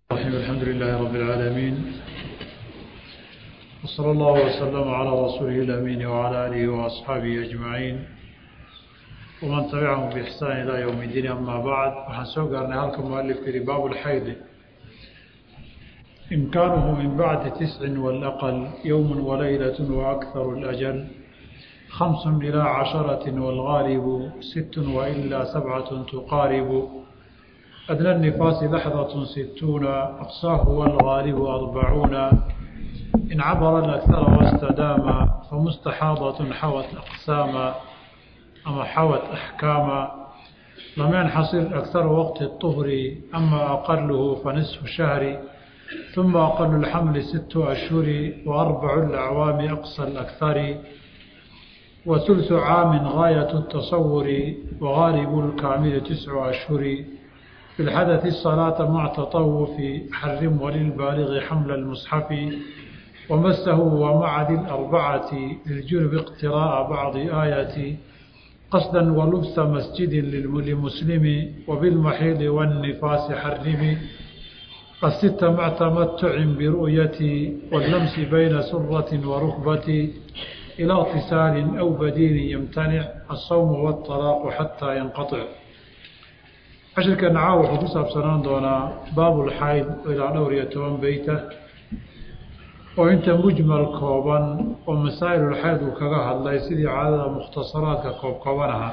الحمد لله رب العالمين وصلى الله وسلم على رسوله الأمين وعلى آله وأصحابه أجمعين ومن تبعهم بإحسان إلى يوم الدين. أما بعد وحنسوق أرنا هلك مؤلف في باب الحيض إمكانه من بعد 9 والأقل يوم وليلة وأكثر الأجل 5 إلى 10 والغالب 6 وإلا 7 تقارب أدنى النفاس لحظة 60 أقصاه والغالب 40 إن عبر الأكثر واستدام فمستحاضة حوت أقساما أما حوت أحكاما لم ينحصر أكثر وقت الطهر أما أقله فنصف شهر ثم أقل الحمل 6 أشهر و4 الأعوام أقصى الأكثر وثلث عام غاية التصور وغالب الكامل 9 أشهر في الحدث الصلاة مع تطوف حرم وللبالغ حمل المصحف ومسه ومع ذي الأربعة للجنب اقتراء بعض آيات قصدا ولبس مسجد للمسلم وبالمحيض والنفاس حرم 6 مع تمتع برؤية واللمس بين سرة وركبة إلى اغتسال أو بديل يمتنع الصوم والطلاق حتى ينقطع. عشركا نعاو حدوث بسنان دونا باب الحيض إلى دور 10 بيته وإنت مجمل كوبان ومسائل الحيض وكغاها الله يسيدي عادة مختصرات كوبانها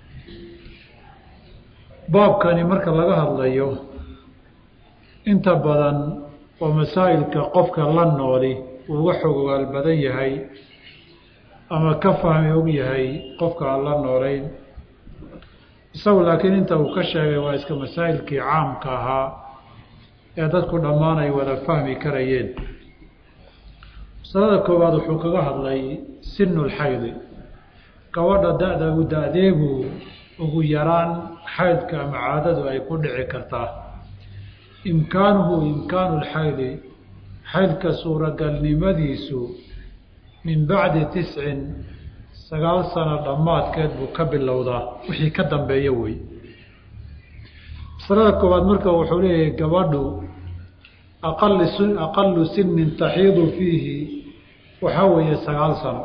باب كان مركز لغاها الله يوم انت بدن ومسائل كقفك لنولي ووحوق البدن يهي أما كفهم يوميهي قفك لنولين isagu laakiin inta uu ka sheegay waa iska masaa'ilkii caamka ahaa ee dadku dhammaan ay wada fahmi karayeen. masalada koowaad wuxuu kaga hadlay sinul xayd, gabadha da'da u da'deegu ugu yaraan xaydka ama caadadu ay ku dhici kartaa. imkaanuhu imkaanul xayd, xaydka suuragalnimadiisu min bacdi 9 sano dhammaadkeed buu ka bilowdaa wixii ka dambeeya wey. masalada koowaad marka wuxuu leeyahay gabadhu aqalu sinin taxiidu fiihi waxaa weeye 9 sano.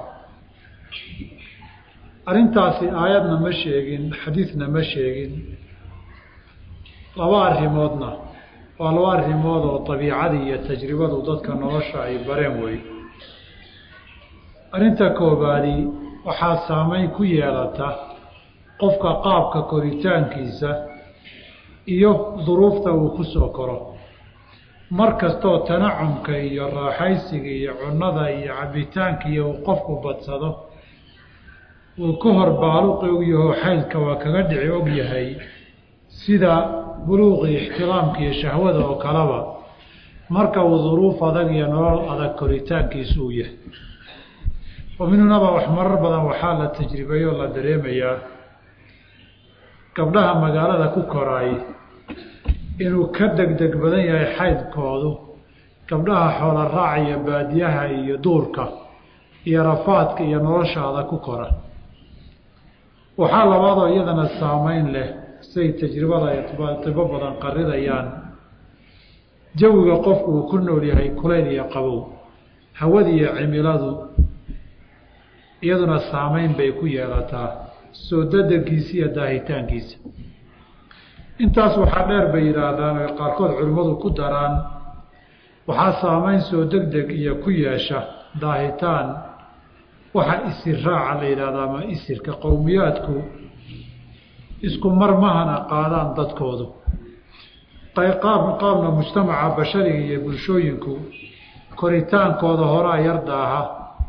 arrintaasi aayadna ma sheegin, xadiidna ma sheegin. laba arrimoodna waa laba arrimood oo dabiicadii iyo tajribadu dadka nolosha ay bareen wey. arrinta koobaadi waxaa saameyn ku yeelata qofka qaabka koritaankiisa iyo duruufta uu ku soo koro. mar kastoo tanacumka iyo raaxaysiga iyo cunnada iyo cabitaanka iyo uu qofku badsado uu ka hor baaluqi ogyaho xaydka waa kaga dhici ogyahay, sida buluuqii ixtiraamka iyo shahwada oo kaleba marka uu duruuf adag iyo nolol adag koritaankiisu uu yahay. ومنهنبا وحمر بدن waxaa la tajribayo la dareemayaa gabdhaha magaalada ku koray inuu ka degdeg badan yahay xaydkoodu gabdhaha xoolo raaciya baadiyaha iyo duurka iyo rafaadka iyo noloshaada ku kora. waxaa labaadoo iyadana saameyn leh say tajribada ay tibo badan qaridayaan jawiga qofku uu ku nool yahay kuleyl iyo qabow, hawada iyo cimiladu iyaduna saameyn bay ku yeelataa soo dedegiisa iyo daahitaankiisa. intaas waxaa dheer bay yidhaahdaan oo qaarkood culimmadu ku daraan waxaa saameyn soo degdeg iyo ku yeesha daahitaan waxa isir raaca la yidhahdaa ama isirka qowmiyaadku isku mar mahana qaadaan dadkoodu. qaabna mujtamaca bashariga iyo bulshooyinku koritaankooda horaa yar daaha,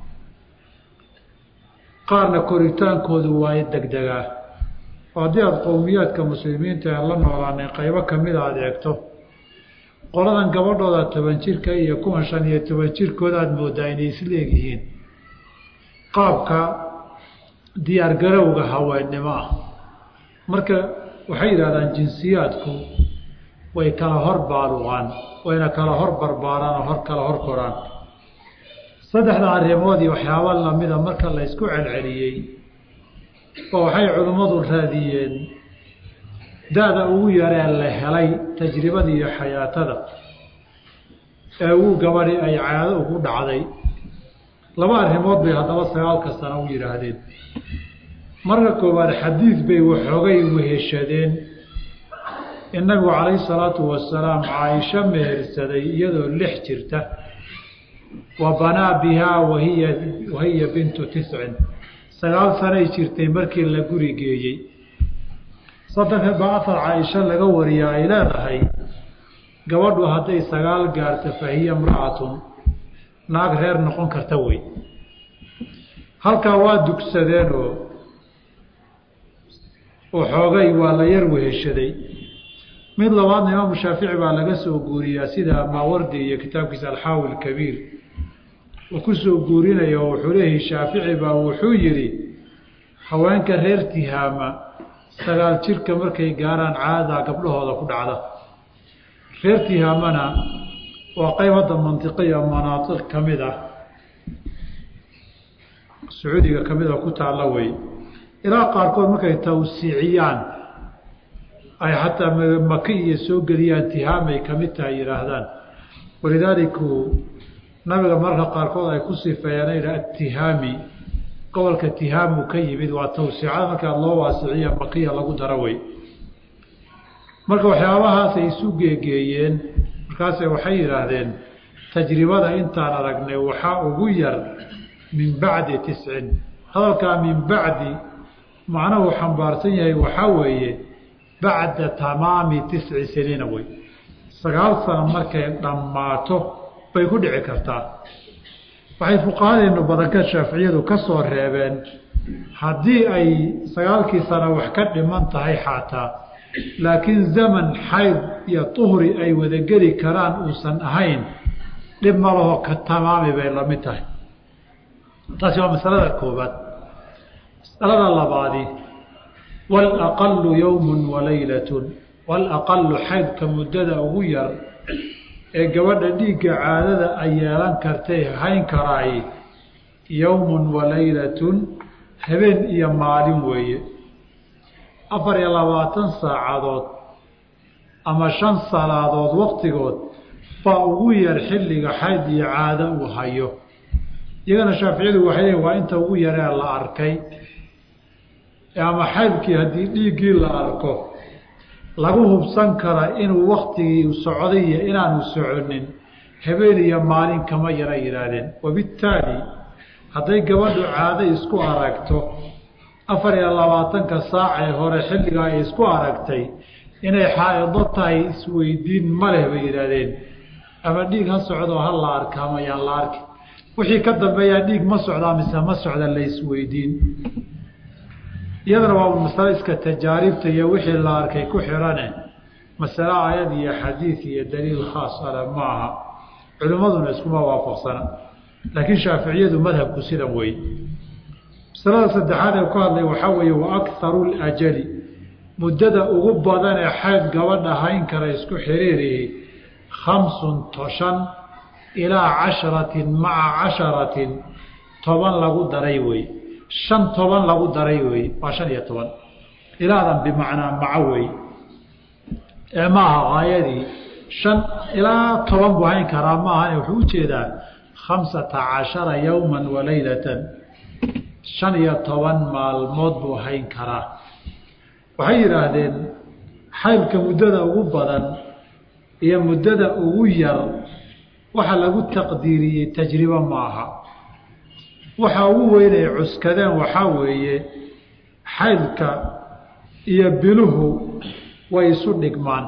qaarna koritaankoodu waa degdegaa. oo haddii aada qowmiyaadka muslimiinta aan la noolaanay qaybo kamida aada eegto, qoladan gabadhooda 10 jirka iyo kuwan 15 jirkooda aada moodaa inay isleegyihiin qaabka diyaargarowga haweennimo ah. marka waxay yidhahdaan jinsiyaadku way kala hor baaluqaan, wayna kala hor barbaaraan oo kala hor koraan. saddexda arrimood iyo waxyaabo lamida marka la isku celceliyey oo waxay culimmadu raadiyeen da'da ugu yareen la helay tajribada iyo xayaatada ee uu gabadhi ay caado ugu dhacday laba arrimood bay haddaba 9 sano u yidhaahdeen marka koowaad xadiid bay waxoogay weheshadeen in nabigu calayhi salaatu wasalaam caaisha mehersaday iyadoo 6 jirta wa banaa bihaa wahiya bintu 9 9 sanay jirtay markii la guri geeyey saddex baafar caaisha laga wariyaa ay leedahay gabadhu hadday 9 gaarto fahiya imra'atun naag reer noqon karta wey halkaa waa dugsadeenoo xoogay waa la yar weheshaday mid labaadna imaamu shaafici baa laga soo guuriyaa sida maawardi iyo kitaabkiisa alxaawi alkabiir uu ku soo guurinaya oo wuxuu leeyahay shaafici baa wuxuu yidhi haweenka reer tihaama 9 jirka markay gaaraan caada gabdhahooda ku dhacda reer tihaamana waa qayb hadda mantiqiya manaatiq ka mid ah sacuudiga ka mid ah ku taalla wey ilaa qaarkood markay tawsiiciyaan ay xataa maki iyo soo geliyaan tihaamay ka mid tahay yidhaahdaan walidaaliku nabiga marka qaarkood ay ku sifeeyaan atihaami gobolka tihaamu ka yimid waa tawsiicada markaa loo waasiciya makiya lagu daro wey marka waxyaabahaas ay isu geegeeyeen markaasay waxay yidhaahdeen tajribada intaan aragnay waxaa ugu yar min bacdi 9 hadalkaa min bacdi macnuhu xambaarsan yahay waxaa weeye bacda tamaami 9 siniina wey 9 sano markay dhammaato bay ku dhici kartaa waxay fuqahadeenu badanka shaaficiyadu ka soo reebeen haddii ay 9kii sano wax ka dhiman tahay xataa laakiin zaman xayd iyo tuhri ay wada geli karaan uusan ahayn dhib ma laho ka tamaami bay la mid tahay taasi waa masalada koobaad masalada labaadi walaqalu yowmun walaylatun walaqalu xaydka muddada ugu yar ee gabadha dhiigga caadada ay yeelan kartay hayn karaay yowmun walaylatun habeen iyo maalin weeye 24 saacadood ama 5 salaadood waqtigood baa ugu yar xilliga xayd iyo caado uu hayo iyagana shaaficiyadu waxay leeyihiin waa inta ugu yaree la arkay ama xaydkii haddii dhiiggii la arko lagu hubsan kara inuu waqtigii u socday iyo inaanu soconin habeen iyo maalin kama yara yidhaahdeen wabittaali hadday gabadhu caado isku aragto 24 saac ee hore xilligaa ay isku aragtay inay xaaido tahay isweydiin ma leh bay yidhaahdeen ama dhiig ha socdo ha la arka ama yaan la arki wixii ka dambeeyaa dhiig ma socdaa mise ma socda la isweydiin iyadana waa masalo iska tajaaribta iyo wixii la arkay ku xirane masalo aayad iyo xadiid iyo daliil khaas ale maaha culimmaduna iskuma waafaqsana laakiin shaaficiyadu madhabku sidan wey masalada saddexaad ee ku hadlay waxaa weeye wa akharu ljali muddada ugu badan ee xayd gabadha hayn kara isku xiriirihi 5 ilaa 10 maca 10 10 lagu daray wey 5 10 lagu daray wey waa 15 ilaadan bimacnaa maca wey ee maaha aayadii 5 ilaa 10 buu hayn karaa maaha wuxuu ujeedaa 15 yowman walaylatan 15 maalmood buu hayn karaa waxay yidhaahdeen xaylka muddada ugu badan iyo muddada ugu yar waxa lagu taqdiiriyey tajribo maaha waxa ugu weyn ay cuskadeen waxaa weeye xaylka iyo biluhu way isu dhigmaan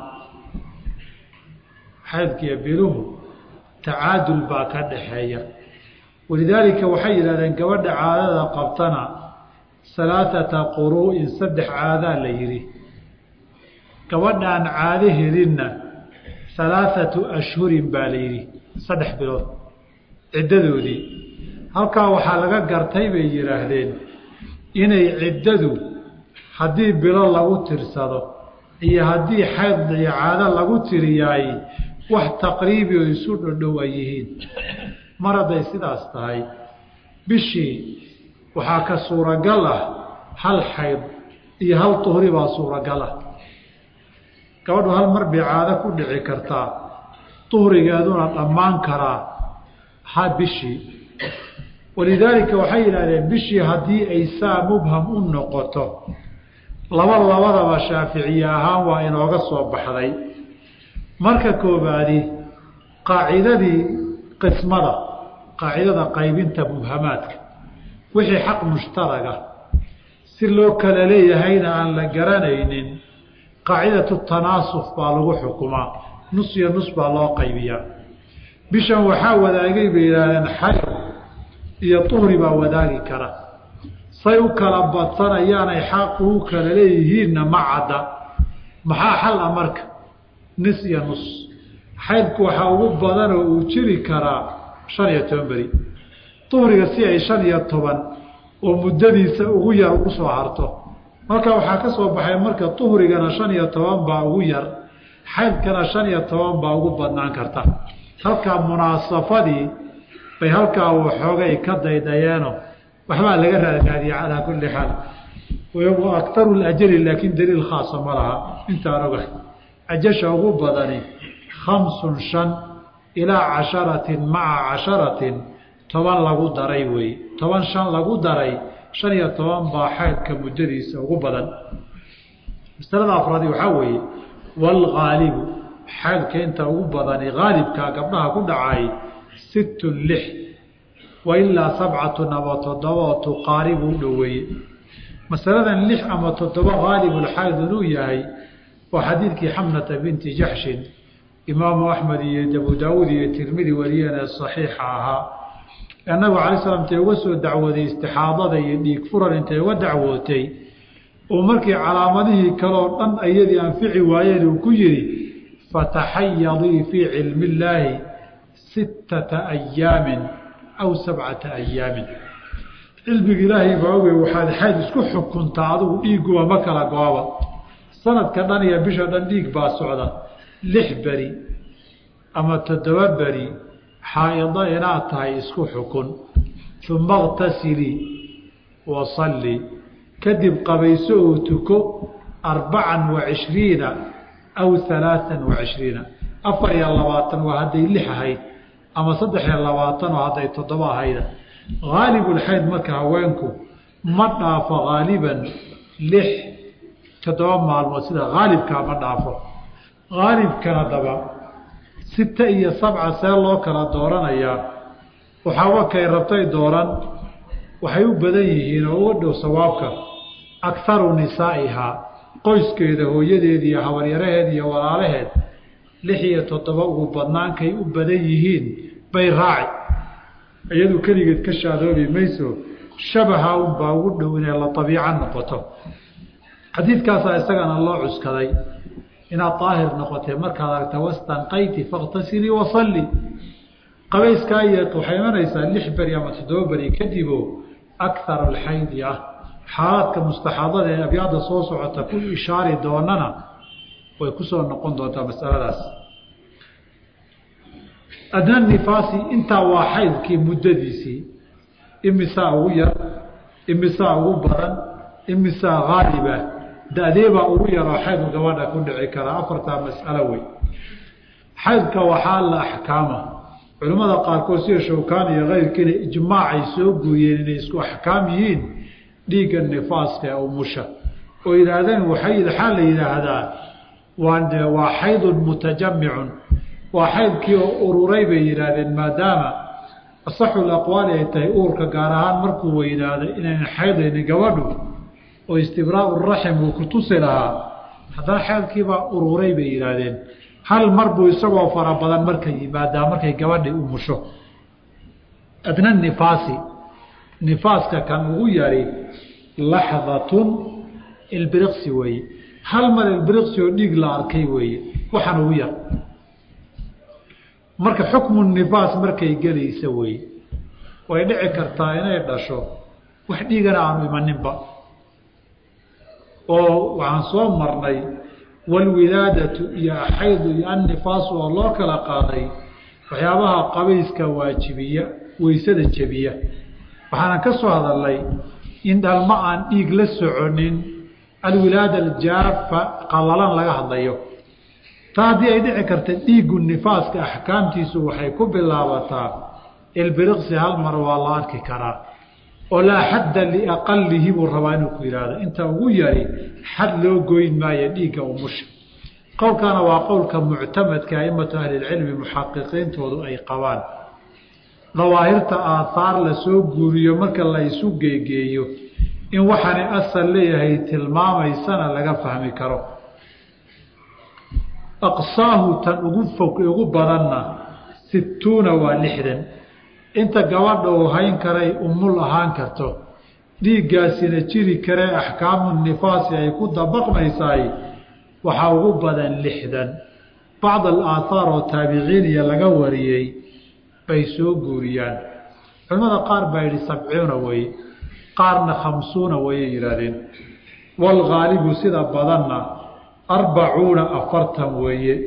xaylka iyo biluhu tacaadul baa ka dhaxeeya walidaalika waxay yidhahdeen gabadha caadada qabtana 3 quruu'in 3 caadaa la yidhi gabadhaan caado helinna 3 ashhurin baa la yidhi 3 bilood ciddadoodii halkaa waxaa laga gartay bay yidhaahdeen inay ciddadu haddii bilo lagu tirsado iyo haddii xayd iyo caado lagu tiriyaay wax taqriibi oo isu dhodhow ay yihiin mar hadday sidaas tahay bishii waxaa ka suuragal ah hal xayd iyo hal tuhri baa suuragal ah gabadhu hal mar bay caado ku dhici kartaa duhrigeeduna dhammaan karaa bishii walidaalika waxay yidhahdeen bishii haddii ay saa mubham u noqoto labadaba shaaficiye ahaan waa inooga soo baxday marka koobaadi qaacidadii qismada qaacidada qaybinta mubhamaadka wixii xaq mushtaraga si loo kala leeyahayna aan la garanaynin qaacidatu tanaasuf baa lagu xukumaa nus iyo nus baa loo qaybiyaa bishan waxaa wadaagay bay yidhaahdeen xayr iyo tuhri baa wadaagi kara say u kala badsanayaanay xaq ugu kala leeyihiinna ma cadda maxaa xal ah marka nis iyo nus xaydku waxaa ugu badan oo uu jiri karaa 15 beri tuhriga si ay 15 oo muddadiisa ugu yar ugu soo harto marka waxaa ka soo baxay marka tuhrigana 15 baa ugu yar xaydkana 15 baa ugu badnaan karta halkaa munaasafadii bay halkaa waxoogay ka daydayeeno waxbaa laga raadgaadiyay calaa kulli xaal wa aktaru lajali laakiin daliil khaasa ma laha intaan ogahay ajasha ugu badani 5 ilaa 10 maca 10 10 lagu daray wey 10 5 lagu daray 15 baa xaydka muddadiisa ugu badan masalada afraadi waxaa weeye walgaalibu xaydka inta ugu badani gaalibka gabdhaha ku dhacay 6 وإلا 7 أو 7 تقارب دوي مثلا 6 أما 7 غالب الحيض نوياي وحديثك حمنة بنت جحش إمام أحمد أبو داود الترمذي ولينا الصحيحها النبي عليه الصلاة والسلام توسو دعوة استحاضة يديك فرر انت ودعوتي ومركي علامته كلام أن أيدي أنفعي وآيالي وكيري فتحيضي في علم الله 6 أيام أو 7 أيام علم إلهي باوي وحاد حاد اسكو حكمت عدو إيقوا مكلا قوابا سنة كدانيا بشا دنديق باسعدا لحبري أما تدوبري حائضا يناتها اسكو حكم ثم اغتسلي وصلي كدب قبيسوتكو 24 أو 23 أفري اللوات وهذه اللحة أما صدح اللواتن وهذا التضبع هيدا غالب الحيد مركا وينكو مضعف غالبا لح تضبع مع المسيدة غالب كان مضعفه غالب كان ضبع 6 إيا 7 سال الله كان دوران إياه وحاوك يربطي دوران وحيوب بديه نودو صوابك أكثر نسائها قيس كيده يدي حواليرهد وورالهد لحية تطبقه بدنان كي أبديهين بيراعي أيضا كلية كشاذولي ميسو شبها أباوده إن الله طبيعا نقطه حديث كاسا يستغن الله عسكري إن الطاهر نقطه مركز توستنقيت فاغتسلي وصلي قبيس كاية وحيوانا يسأل لحبر يا متدوبري كذبوا أكثر الحيضية حالات كمستحاضة أبيض صوص وتكون إشارة دوننا ويكسر نقول دوتا مسألة داس أدنى النفاسي انت واحد كي مدديسي إمساء ويا إمساء وبرا إمساء غالبة داديبا ويا راحيد وقوانا كل عكرا أفرتا مسألة وي حيثك وحال أحكامه علماء قال كوسير شوكاني غير كده إجماع يسوق ويسكو أحكاميين ديك النفاس أو مشا وإذا ذن وحيد حال إلى هذا وحيض متجمع وحيض كي أروري بيرادين ما دام الصح الأقوال يتهيئور كقارهان مركو ويرادين إن حيض نقوده واستبراء الرحم وكتصلها هذا حيض كي أروري بيرادين هل مربو يسوى فرابضان مركي ما دام مركي قوده أمشو أدنى النفاسي نفاسك كان غيري لحظة البرقسي وي hal mar ilbiriqsi oo dhiig la arkay weeye waxaan ugu yar marka xukmu nifaas markay galaysa weeye way dhici kartaa inay dhasho wax dhiigana aanu imaninba oo waxaan soo marnay walwilaadatu iyo xaydu iyo annifaas oo loo kala qaaday waxyaabaha qabayska waajibiya weysada jabiya waxaan ka soo hadalnay in dhalma aan dhiig la soconin الولادة الجافة قللا لها هضيو taadii ay dhici karta dhiigu nifaaska axkaamtiisu waxay ku bilaabataa ilbiriqsi hal mar waa la arki karaa oo laa xadda liaqalihi buu rabaa inuu ku yidhaahdo inta ugu yari xad loo goyn maayo dhiigga umusha qowlkana waa qowlka muctamadka aimatu ahlilcilmi muxaqiqiintoodu ay qabaan dawaahirta aahaar la soo guuriyo marka la isu geegeeyo in waxaani asal leeyahay tilmaamaysana laga fahmi karo aqsaahu tan ugu fog ugu badanna 60 waa 60 inta gabadha uu hayn karay umul ahaan karto dhiiggaasina jiri karee axkaamu nifaasi ay ku dabaqmaysaay waxaa ugu badan 60 bacd alaahaar oo taabiciiniya laga wariyey bay soo guuriyaan culimada qaar baa yidhi 70 weye qaarna 50 wayay yidhaahdeen walgaalibu sida badanna 40 weeye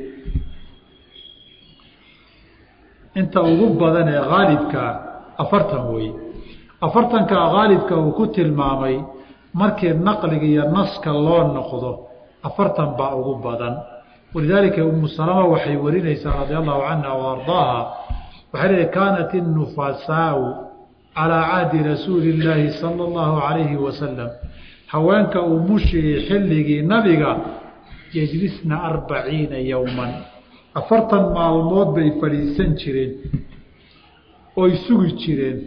inta ugu badan ee gaalibkaa 40 weeye 40ka gaalibka uu ku tilmaamay markii naqliga iyo naska loo noqdo 40 baa ugu badan walidaalika ummu salama waxay warinaysaa radiyallahu anha wa ardaaha waxay leedahay kaanat an-nufasaa'u calaa cahdi rasuulillaahi sala allahu calayhi wasalam haweenka umushii xilligii nabiga yajlisna 40 yowman 40 maalmood bay fadhiisan jireen oy sugi jireen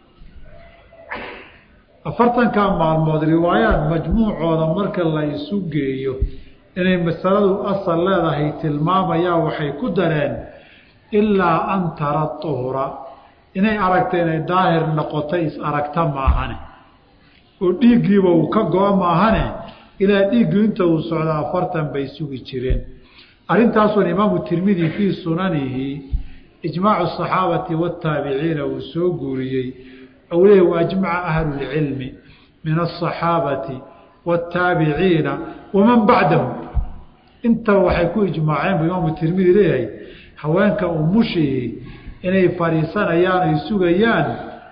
40ka maalmood riwaayaad majmuucooda marka la isu geeyo inay masaladu asal leedahay tilmaamayaa waxay ku dareen ilaa an tara tuhra inay aragta inay daahir noqotay is aragta maahane oo dhiiggiiba uu ka go-o maahane ilaa dhiiggu inta uu socda 40 bay sugi jireen arrintaasoo imaamu tirmidi fii sunanihi ijmaacu asaxaabati waataabiciina uu soo guuriyey ou leeyahy waajmaca ahlulcilmi min asaxaabati waataabiciina waman bacdahum intaba waxay ku ijmaaceen buu imaamu tirmidi leeyahay haweenka umushii inay fadhiisanayaan ay sugayaan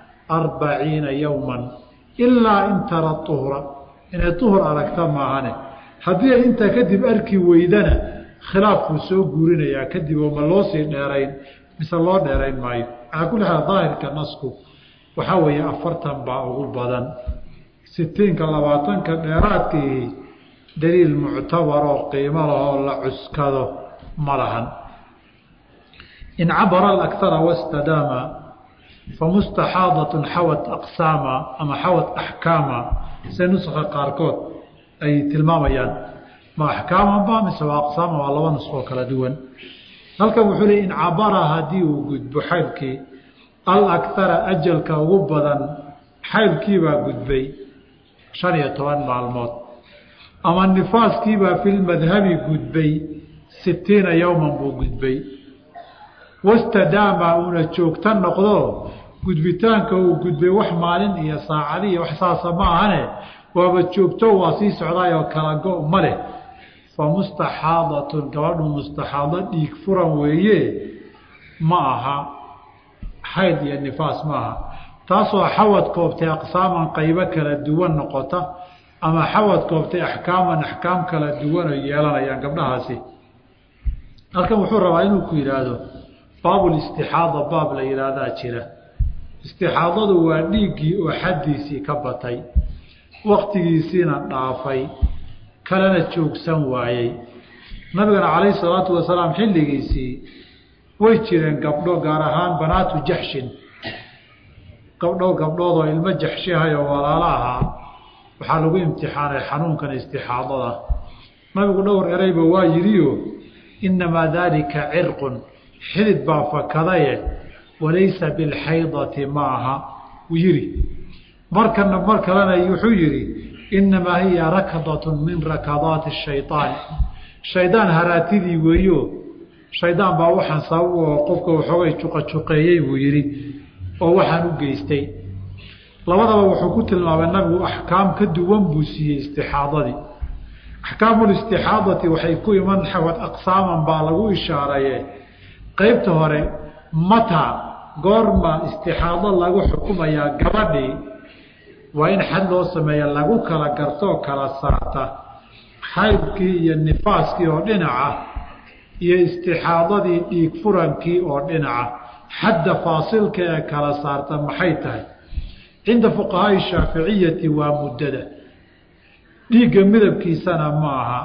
40 yowman ilaa in tara tuhra inay tuhur aragta maahane haddii ay intaa kadib arki weydana khilaafkuu soo guurinayaa kadib oo ma loo sii dheerayn mise loo dheerayn maayo calaa kulli xaal daahirka nasku waxaa weeye 40 baa ugu badan 60ka 20ka dheeraadkii daliil muctabar oo qiimo lahoo la cuskado ma lahan in cabara alakara wastadaama famustaxaadatun xawat aqsaama ama xawat axkaama se nuska qaarkood ay tilmaamayaan ma axkaamanba mise waa aqsaama waa laba nusqoo kala duwan halkan wuxuu leey in cabara haddii uu gudbo xaylkii alakara ajalka ugu badan xaylkiibaa gudbay 15 maalmood ama nifaaskiibaa filmadhabi gudbay 60 yowman buu gudbay wastadaama uuna joogta noqdo gudbitaanka uu gudbay wax maalin iyo saacadi iyo wax saasa ma ahane waaba joogto waa sii socdaayoo kala go' ma leh fa mustaxaadatun gabadhu mustaxaado dhiig furan weeye ma aha xayd iyo nifaas ma aha taasoo xawad koobtay aqsaaman qaybo kala duwan noqota ama xawad koobtay axkaaman axkaam kala duwan oo yeelanayaan gabdhahaasi halkan wuxuu rabaa inuu ku yidhaahdo baabulistixaada baab la yidhaahdaa jira istixaadadu waa dhiiggii oo xaddiisii ka batay waktigiisiina dhaafay kalena joogsan waayey nabigana calayhi salaatu wasalaam xilligiisii way jireen gabdho gaar ahaan banaatu jaxshin gabdhoodoo ilmo jaxshihayoo walaalo ahaa waxaa lagu imtixaanay xanuunkan istixaadada nabigu dhowr ereyba waa yidhiyo innamaa daalika cirqun xidid baa fakadaye walaysa bilxaydati ma aha uu yidhi markana mar kalena wuxuu yidhi innamaa hiya rakdatun min rakadaati shayطaan shaydaan haraatidii weeyo shaydaan baa waxaan sabab oo qofka waxoogay juqajuqeeyey buu yidhi oo waxaan u geystay labadaba wuxuu ku tilmaamay nabigu axkaam ka duwan buu siiyey istixaadadii axkaamulistixaadati waxay ku iman xawad aqsaaman baa lagu ishaaraye qaybta hore mata goorma istixaado lagu xukumayaa gabadhii waa in xad loo sameeya lagu kala gartoo kala saarta xaydkii iyo nifaaskii oo dhinaca iyo istixaadadii dhiig furankii oo dhinaca xadda faasilka ee kala saarta maxay tahay cinda fuqahaai shaaficiyati waa muddada dhiigga midabkiisana ma aha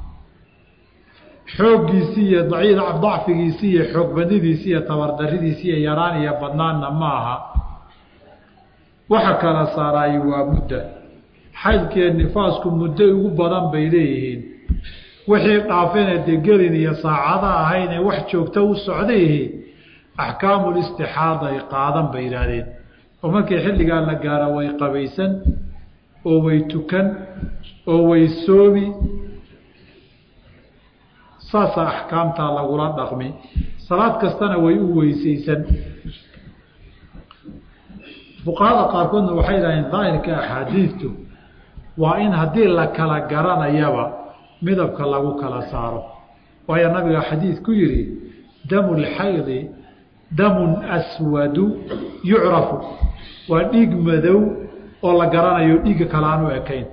xooggiisii iyo dacfigiisii iyo xoog badnidiisii iyo tabardaridiisii iyo yaraan iyo badnaanna ma aha waxa kala saaraayo waa mudda xaydkiiyo nifaasku muddo ugu badan bay leeyihiin wixii dhaafene dee gelin iyo saacada ahaynee wax joogto u socdayhi axkaamul istixaada ay qaadan bay yidhaahdeen oo markii xilligaa la gaaro way qabaysan oo way tukan oo way soomi saasaa axkaamtaa lagula dhaqmi salaad kastana way u weysaysan fuqahada qaarkoodna waxay yidhahdeen daahirka axaadiidtu waa in haddii la kala garanayaba midabka lagu kala saaro waayo nabiga xadiid ku yidhi damu lxaydi damun aswadu yucrafu waa dhiig madow oo la garanayo dhiigga kale aan u ekayn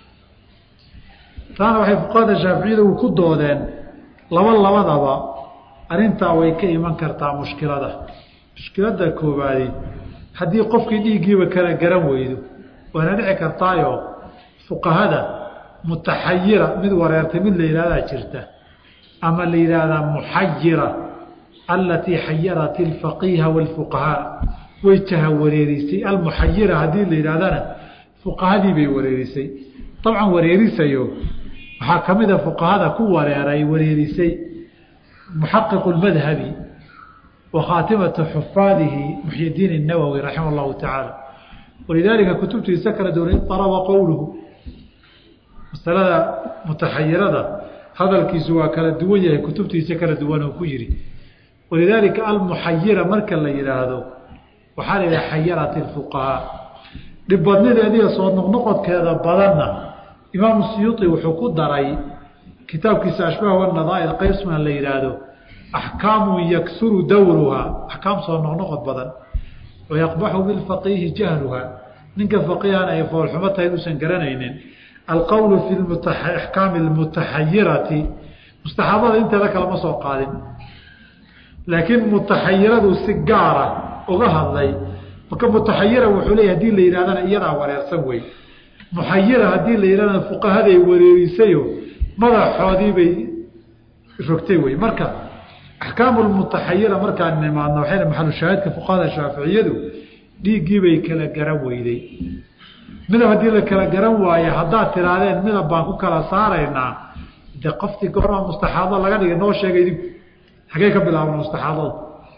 taana waxay fuqahada shaaficiyada ku doodeen labadaba arrintaa way ka iman kartaa mushkilada koobaadi haddii qofkii dhiiggiiba kala garan weydo waana dhici kartaayo fuqahada mutaxayira mid wareertay mid la yihahdaa jirta ama la yidhaahdaa muxayira alatii xayarat alfaqiiha waalfuqahaa way jaha wareerisay almuxayira haddii la yidhahdana fuqahadii bay wareerisay dabcan wareerisayo waxaa ka mid a fuqahada ku wareerisay muxaqiqu lmadhabi wa khaatimatu xufaadihi muxyidiin الnawowi raximah اllahu tacaala walidaalika kutubtiisa kala duwan araba qowluhu masalada mutaxayirada hadalkiisu waa kala duwan yahay kutubtiisa kala duwan oo ku yiri walidaalika almuxayira marka la yidhaahdo waxaa la yidhaha xayarat اfuqahaa dhibbadnideediiyo soo noqnoqodkeeda badanna imaamu siyuuطi wuxuu ku daray kitaabkiisa ashbaah wanadaa'ir qaysman la yidhaahdo axkaamu yaksuru dawruhaa axkaam soo noqnoqod badan wayaqbaxu bilfaqiihi jahluhaa ninka faqiihana ay foolxumo tahay uusan garanaynin alqowlu fi axkaami almutaxayirati mustaxaabada inteeda kalama soo qaadin laakiin mutaxayiradu si gaara uga hadlay marka mutaxayira wuxuu leeyahy hadii la yidhahdana iyadaa wareersan wey muxayira haddii la yidhahdana fuqahaday wareerisayo madaxoodii bay rogtay wey marka axkaamu lmutaxayira markaan nimaadno waxayna maxalushaahidka fuqahada shaaficiyadu dhiiggii bay kala garan weyday midab haddii la kala garan waayo haddaad tihaahdeen midab baan ku kala saaraynaa de qoftii goormaa mustaxaado laga dhigay noo sheegay idinku xagee ka bilaabna mustaxaadada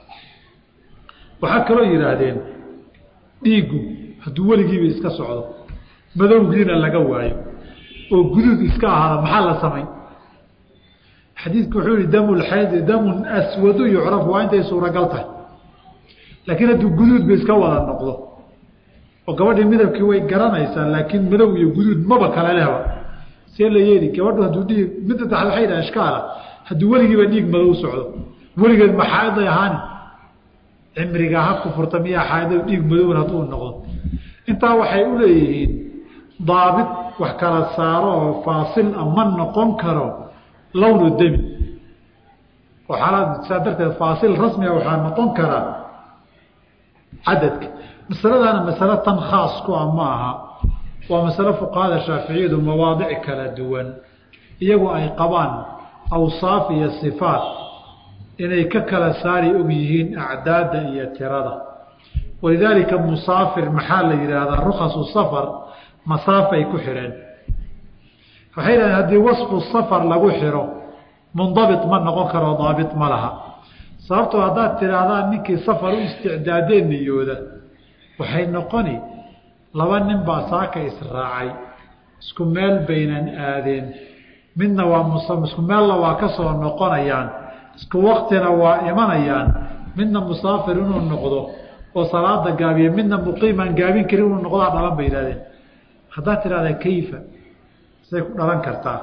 waxaa kaloo yidhaahdeen dhiiggu hadduu weligiiba iska socdo madowgiina laga waayo oo guduud iska ahaada maxaa la samayn xadiidku wuxuu yihi damu lxaydi damun aswadu yucrafu waa intay suuragal tahay laakiin hadduu guduudba iska wada noqdo oo gabadhii midabkii way garanaysaa laakiin madow iyo guduud maba kale lehba see la yeeli gabadhu hadduu dhiig midda taxad waxay dhaha ishkaala hadduu weligiiba dhiig madow socdo weligeed ma xaaiday ahaani cimriga ha ku furta miyaa xaaido dhiig madowna hadduu noqdo intaa waxay u leeyihiin daabit wax kala saaro oo faasil a ma noqon karo lownu demi oo xaalad saa darteed faasil rasmiga waxaa noqon karaa cadadka masaladaana masalo tan khaas ku ah ma aha waa masalo fuqahada shaaficiyadu mawaadic kala duwan iyagu ay qabaan awsaaf iyo sifaat inay ka kala saari og yihiin acdaada iyo tirada walidaalika musaafir maxaa la yidhaahdaa rukhasu safar masaafay ku xidheen waxay yidhahdeen haddii wasfu safar lagu xidho mundabit ma noqon karo daabit ma laha sababtoo haddaad tidhaahdaan ninkii safar u isticdaadeen niyooda waxay noqoni laba nin baa saaka israacay isku meel baynan aadeen midna waa isku meelna waa ka soo noqonayaan isku waktina waa imanayaan midna musaafir inuu noqdo oo salaada gaabiye midna muqiimaan gaabin karin inuu noqdaa dhalan bay yidhahdeen haddaad tidhahdaa kayfa siday ku dhalan kartaa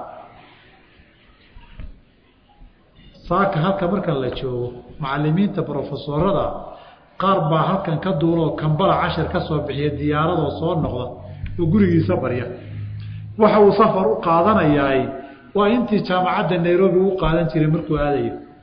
saaka halka marka la joogo macalimiinta brofesorada qaar baa halkan ka duuloo kambala cashir ka soo bixiya diyaaradoo soo noqda oo gurigiisa barya waxa uu safar u qaadanayaay waa intii jaamacadda nairobi u qaadan jiray markuu aadayo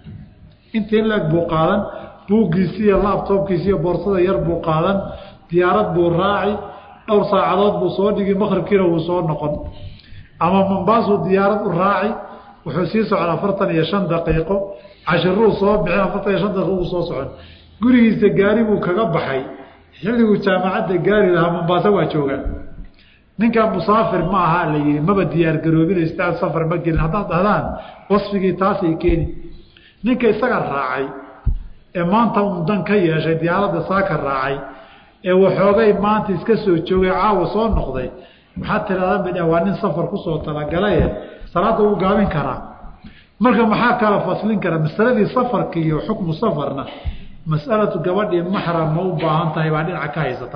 intii in laeg buu qaadan buuggiisii iyo laabtoobkiisi iyo boorsada yar buu qaadan diyaarad buu raaci dhowr saacadood buu soo dhigi maqribkiina wuu soo noqon ama Mombasa diyaarad u raaci wuxuu sii socdaa 45 daqiiqo cashiruu soo bixin 45 daqiiqo uu soo socon gurigiisa gaari buu kaga baxay xilligu jaamacadda gaari lahaa Mombasa waa jooga ninka musaafir ma aha la yiri maba diyaar garoobin istaan safar ma gelin haddaan dhahdaan wasfigii taasay keeni ninka isaga raacay ee maanta uu dan ka yeeshay diyaaradda saaka raacay ee waxoogay maanta iska soo joogay caawa soo noqday waxa tiraahdaa bidaa waa nin safar ku soo talagalay salaada uu gaabin karaa marka maxaa kala faslin kara masaladii safarka iyo xukmu safarna mas'alatu gabadhi mahram ma u baahan tahay baa dhinaca ka haysata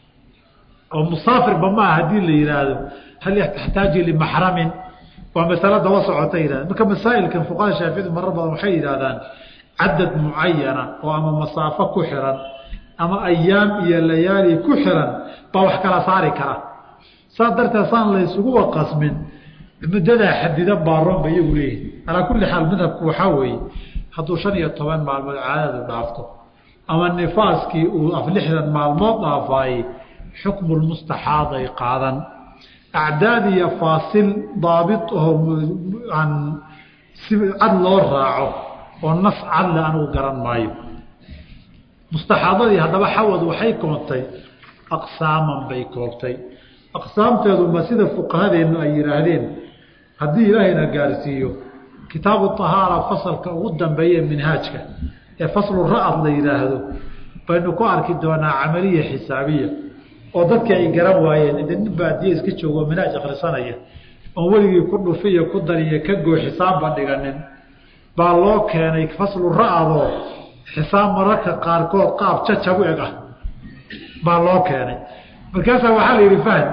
oo musaafir bama hadii la yiraahdo hal yaxtaaji li mahramin waa mas'alada wasocota yiraahdo marka masaa'ilkan fuqaha shaafici marar badan waxay yiraahdaan cadad muayyana oo ama masaafo ku xiran ama ayaam iyo layaali ku xiran baa wax kala saari kara sadarta san la isugu waqasmin muddada xadidan baaron bay ugu leeyihiin ala kulli xaal madhabku waxa weeye hadduu 15 maalmood caadadu dhaafto ama nifaaskii uu 60 maalmood dhaafay xukmu mustaxaaday qaadan acdaad iyo faasil daabit oo aan cad loo raaco oo nas cad la anu garan maayo mustaxaadadii haddaba xawad waxay koontay aqsaaman bay koobtay aqsaamteedu ma sida fuqahadeenu ay yiraahdeen haddii ilaahayna gaarsiiyo kitaabu tahaara fasalka ugu dambeeya minhaajka ee faslu ra'ad la yiraahdo baynu ku arki doonaa amaliye xisaabiya oo dadka ay garan waayeen in baadiye iska joogo minhaaj akhrisanaya oo waligii ku dhufiyo ku dariyo ka goo xisaab dhiganin baa loo keenay faslu ra'ado xisaab mararka qaarkood qaab jajabu ega baa loo keenay markaas waxa la yiri faham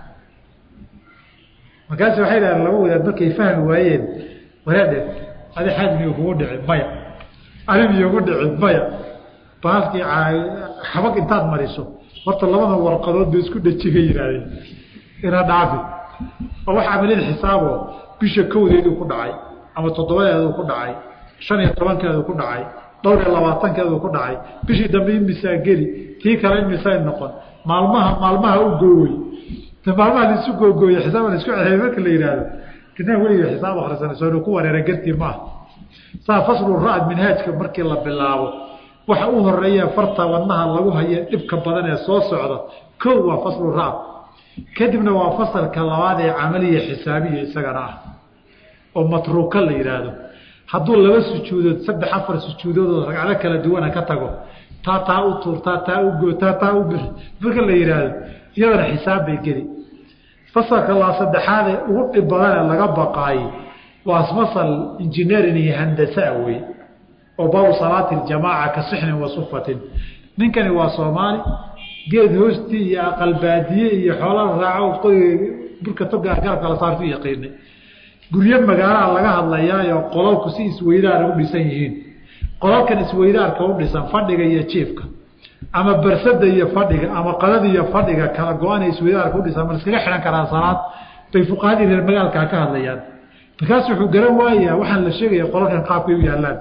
markaas waxay leedahay laba wadaad markay fahmi waayeen wadaad hada xadmi ugu dhicin maya arimi ugu dhicin maya baaski xabag intaad mariso horta labada warqadood bay isku dhajigay yiraahdeen ina dhaafi oo waxa amalin xisaabo bisha kowdeedu ku dhacay ama toddobadeedu ku dhacay 15keedu ku dhacay 22keedu ku dhacay bishii dambe misaa geli tii kale misaa noqon maalmaha u gooyay maalmaha la isu gooyay xisaab la isku celiyay marka la yiraahdo kina waliga xisaab akhrisan soo ku wareera gartii ma saa faslu ra'd minhaajka markii la bilaabo waxa uu horeeyaa farta wadnaha lagu hayo dibka badan ee soo socda koow waa faslu ra'd kadibna waa fasalka labaad ee amaliye xisaabiye isagana ah oo matruuka la yiraahdo hadduu laba sujuudood 3-4 sujuudood oo ragcado kala duwan ka tago taa u turta taa u goota taa u bir marka la yiraahdo iyada xisaab bay geli fasalka la saddexaad ee ugu dhibadan laga baqay waa fasal engineering iyo handasa way oo baa salaati jamaa ka sixnin wa sufatin ninkani waa Soomaali geed hoosti iyo qalbaadiye iyo xoolo raaco qoy burka toga garabka la saarto yaqiin guriye magaala laga hadlayaa qololku si isweydaar u dhisan yihiin qololkan isweydaarka u dhisan fadhiga iyo jiifka ama barsada iyo fadhiga ama qadada iyo fadhiga kala go'an isweydaarka u dhisan iskaga xiran karaan salaad bay fuqaadii reer magaalka ka hadlayaan markaas wuxuu garan waayaa waxaan la sheegay qololkan qaabkay u yaalaan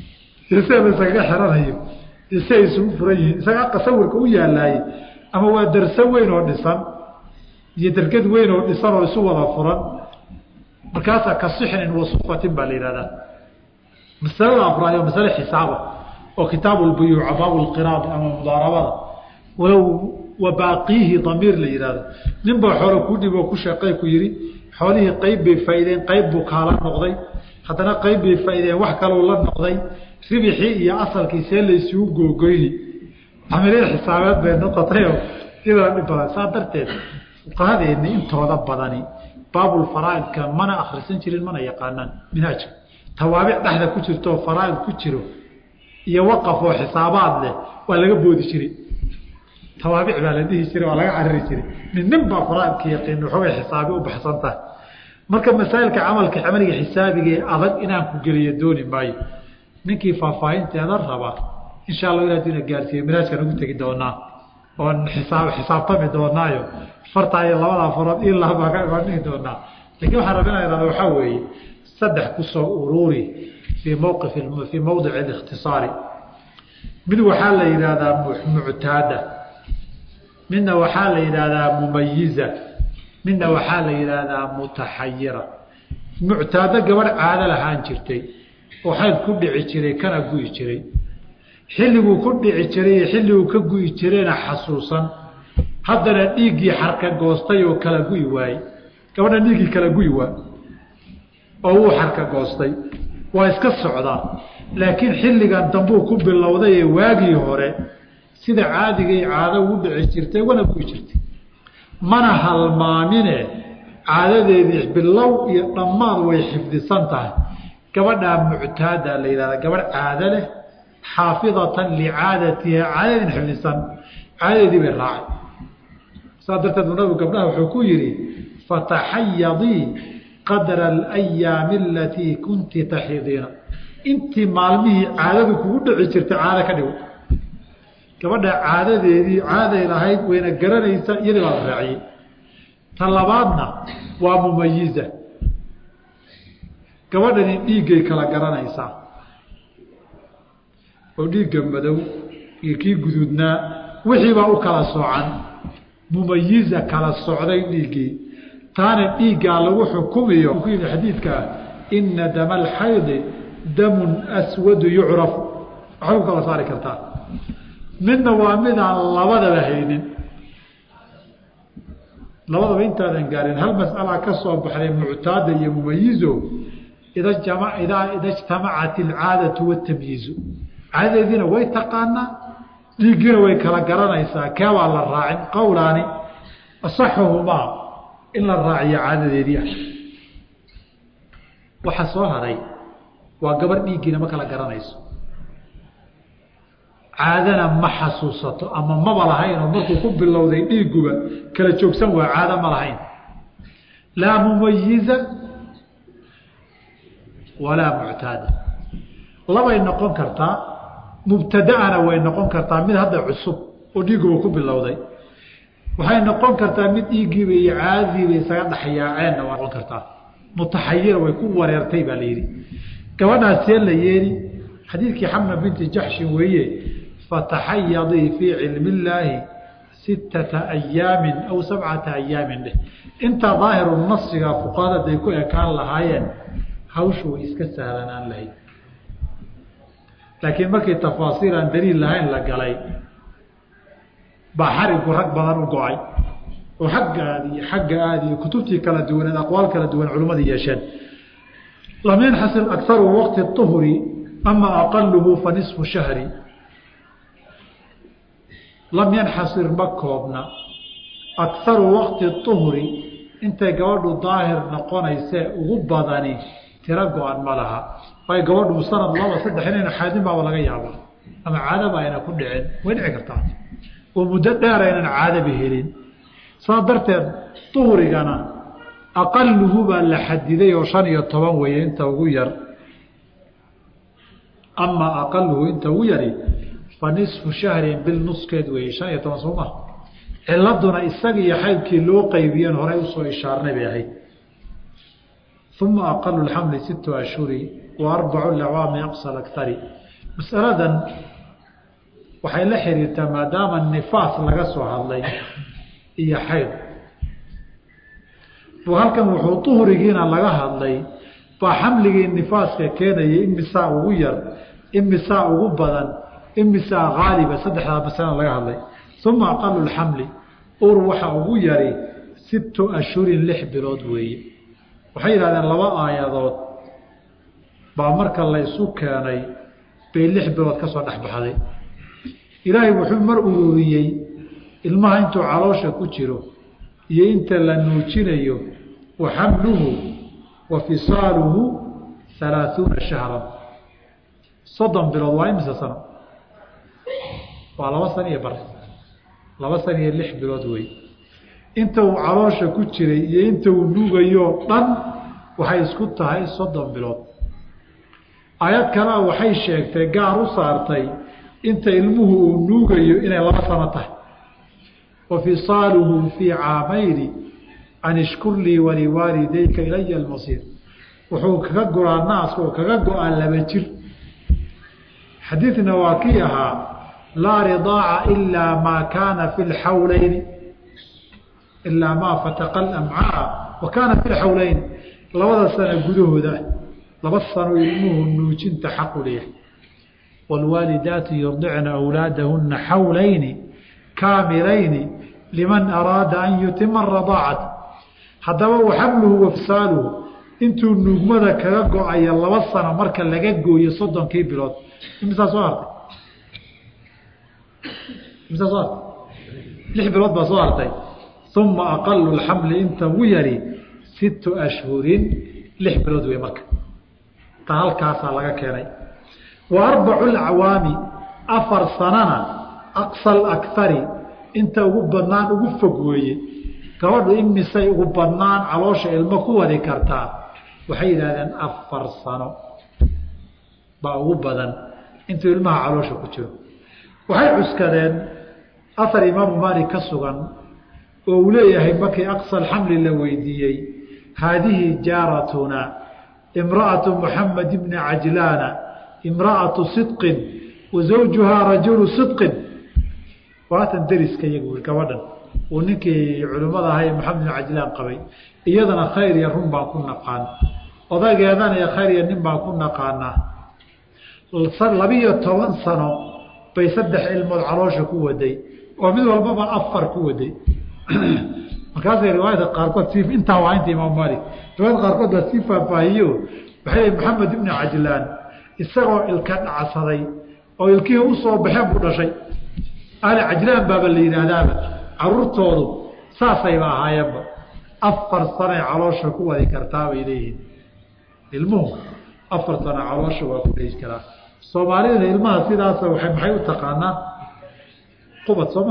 isaga isaga xiranayo isaga isugu furayin isaga qasawirka u yaalay ama waa darso weyn oo dhisan iyo dargad weyn oo dhisan oo isu wada furan markaas ka sixnin wasufatin baa leeyahay mas'ala afraad mas'ala xisaab oo kitaab al-buyuu' baab al-qiraad ama mudarabada walaw wabaqihi damir leeyahay ninba xoolo ku dhibo ku shaqay ku yiri xoolihi qayb bay faa'iideen qayb buu kala noqday hadana qayb bay faa'iideen wax kale oo la noqday ribixi iyo asalkiisa la isugu googoyni amalin xisaabaad bay noqotay ila dhibada saadarteed qaadeen intooda badani baabul faraa'id ka mana akhrisan jirin mana yaqaanaan minhaaj tawaabic dhaxda ku jirto faraa'id ku jiro iyo waqaf oo xisaabaad leh waa laga boodi jiray tawaabic baa la dhihi jiray waa laga cariri jiray ninba faraa'idka yaqaan wuxuu xisaabi u baxsanta marka masaa'ilka amaliga xisaabiga adag inaan ku geliyo dooni maayo ninkii faahfaahinteeda raba insha Allah ilaahay gaarsiyo minhaajka ugu tagi doonaa oo xisaabtami doonaayo farta ay labada farood ilaa baa ka iman doonaa laakiin waxa rabinaa waxa weeye saddex ku soo ururi في موضع الاختصار mid waxaa la yidhaahdaa muctaada midna waxaa la yidhaahdaa mumayiza midna waxaa la yidhaahdaa mutaxayira muctaado gabadh caado lahaan jirtay oo xayd ku dhici jiray kana gu'i jiray xilliguu ku dhici jiray iyo xilliguu ka gu'i jirayna xasuusan haddana dhiiggii xarka goostay oo kala gu'i waayey gabadha dhiiggii kala gu'i waay oo uu xarka goostay waa iska socdaa laakiin xilligan dambuu ku bilowday ee waagii hore sida caadigay caado ugu dhici jirtay wana gu'i jirtay mana halmaamine caadadeedii bilow iyo dhammaad way xifdisan tahay gabadhaa muctaada la yidhahda gabadh caado leh xaafidatan licaadatiha caadadin xifdisan caadadeedii bay raacay saa darteed nabigu gabdhaha wuxuu ku yidhi fataxayadii qadra alayaami alatii kunti taxidiina intii maalmihii caadadu kugu dhici jirtay caado ka dhigo gabadha caadadeedii caaday lahayd wayna garanaysa iyadii baa la raaciyey ta labaadna waa mumayiza gabadhani dhiiggay kala garanaysaa oo dhiigga madow iyo kii guduudnaa wixiibaa u kala soocan mumayiza kala socday dhiiggii taana dhiiggaa lagu xukumiyo ku yimid xadiidka ah ina dama alxaydi damun aswadu yucrafu waxay ku kala saari kartaa midna waa midaan labadaba haynin labadaba intaadan gaarin hal mas'alaa ka soo baxday muctaada iyo mumayizo ida ijtamacat alcaadatu watamyiizu caadadeediina way taqaanaa dhiiggiina way kala garanaysaa keebaa la raacin qowlaani asaxuhumaa in la raaciyo caadadeedii ah waxa soo haray waa gabar dhiiggiina ma kala garanayso caadana ma xasuusato ama maba lahayn oo markuu ku bilowday dhiiguba kala joogsan waa caado ma lahayn laa mumayiza walaa muctaada labay noqon kartaa mubtadaana way noqon kartaa mid hadda cusub oo dhiiguba ku bilowday waxay noqon kartaa mid dhiiggiiba iyo caadadiiba isaga dhexyaaceenna waa noqon kartaa mutaxayira way ku wareertay baa la yidhi gabadhaas see la yeeli xadiidkii xamna binti jaxshin weeye fataxayadii fii cilmi illaahi 6 ayaamin aw 7 ayaamin dheh intaa daahiru nasiga fuqahaday ku ekaan lahaayeen hawshu way iska sahlanaan lahayd laakiin markii tafaasiir aan daliil lahayn la galay baa xarigu rag badan u go-ay oo xagga aadi kutubtii kala duwaneed aqwaal kala duwan culimmada yeesheen lam yanxasir akaru waqti الطhri ama aqaluhu fa nisfu shahri lam yanxasir ma koobna akaru waqti الطhri intay gabadhu daahir noqonaysee ugu badani tiro go-an ma laha way gabadhu sanad 2-3 inayna xaadin baaba laga yaaba ama caadaba ayna ku dhicin way dhici kartaa oo muddo dheer aynan caadaba helin saa darteed duhrigana aqaluhu baa la xadiday oo 15 weeye inta ugu yar ama aqaluhu inta ugu yari fa nisfu shahrin bil nuskeed weeye 15 sooma ciladuna isaga iyo xaydkii loo qaybiyeen horey usoo ishaarnay bay ahayd uma aqalu lxamli 6 ashhuri wa 4 lawaami aqsa akari masaladan waxay la xiriirtaa maadaama nifaas laga soo hadlay iyo xayd halkan wuxuu duhrigiina laga hadlay baa xamligii nifaaska keenayay imisaa ugu yar imisaa ugu badan imisaa haaliba saddexdaa masala laga hadlay uma aqalu lxamli ur waxa ugu yari 6 ashhurin 6 bilood weeye waxay yidhahdeen 2 aayadood baa marka la isu keenay bay 6 bilood ka soo dhexbaxday ilaahay wuxuu mar ururiyey ilmaha intuu caloosha ku jiro iyo inta la nuujinayo wa xamluhu wa fisaaluhu 30 shahran 30 bilood waa imisa sano waa 2 sano iyo bar 2 sano iyo 6 bilood wey inta uu caloosha ku jiray iyo inta uu nuugayo dhan waxay isku tahay 30 bilood aayad kale waxay sheegtay gaar u saartay inta ilmuhu uu nuugayo inay 2 sano tahay وفصاله في عامين أن اشكر لي ولوالديك إلي المصير wuxuu kaga guraa naaska oo kaga go-aa 2 jir xadiidna waa kii ahaa laa ridaaca ilaa maa kaana fi lxawleyn ilaa maa fataqa alamcaa wa kaana fi lxawleyn 2 sano gudahooda 2 sano ilmuhu nuujinta xaqu leeyahay waalwaalidaatu yurdicna awlaadahuna xawlayni kaamilayni liman araada an yutima aradaacata haddaba waxamluhu wafsaaluhu intuu nuugmada kaga go-aya 2 sano marka laga gooyo 30 bilood imsaa soo hartay 6 bilood baa soo hartay uma aqalu lxamli inta ugu yari 6 ashhurin 6 bilood wey marka ta halkaasaa laga keenay wa 4 acwaami 4 sanana aqsa akari inta ugu badnaan ugu fog weeye gabadhu imisay ugu badnaan caloosha ilmo ku wadi kartaa waxay yidhahdeen 4 sano baa ugu badan intuu ilmaha caloosha ku jiro waxay cuskadeen afar imaamu maalik ka sugan oo uu leeyahay markii aqsa alxamli la weydiiyey haadihi jaaratuna imra'atu muxamed ibni cajlaana imra'atu sidqin wa zawjuhaa rajulu sidqin waatan deriska iyagu gabadhan uu ninkii culimmada ahaa ee maxamed ibn cajlaan qabay iyadana khayr iyo run baan ku naqaan odaygeedana iyo khayr iyo nin baan ku naqaanaa 12 sano bay 3 ilmood caloosha ku waday oo mid walbaba 4 ku waday markaasay riwaayada qaarkood sii intaa waa inta imaam maalik riwaayada qaarkood la sii faahfaahiyo waxay maxamed ibn cajlaan isagoo ilka dhacsaday oo ilkii u soo baxeen buu dhashay ahli cajlaan baaba la yiraahdaaba carruurtoodu saasay ahaayeenba 4 sano caloosha ku wadi kartaa bay leeyihiin ilmuhu 4 sano caloosha waa ku dheys karaa Soomaalida ilmaha sidaas maxay u taqaanaa qubad Sooma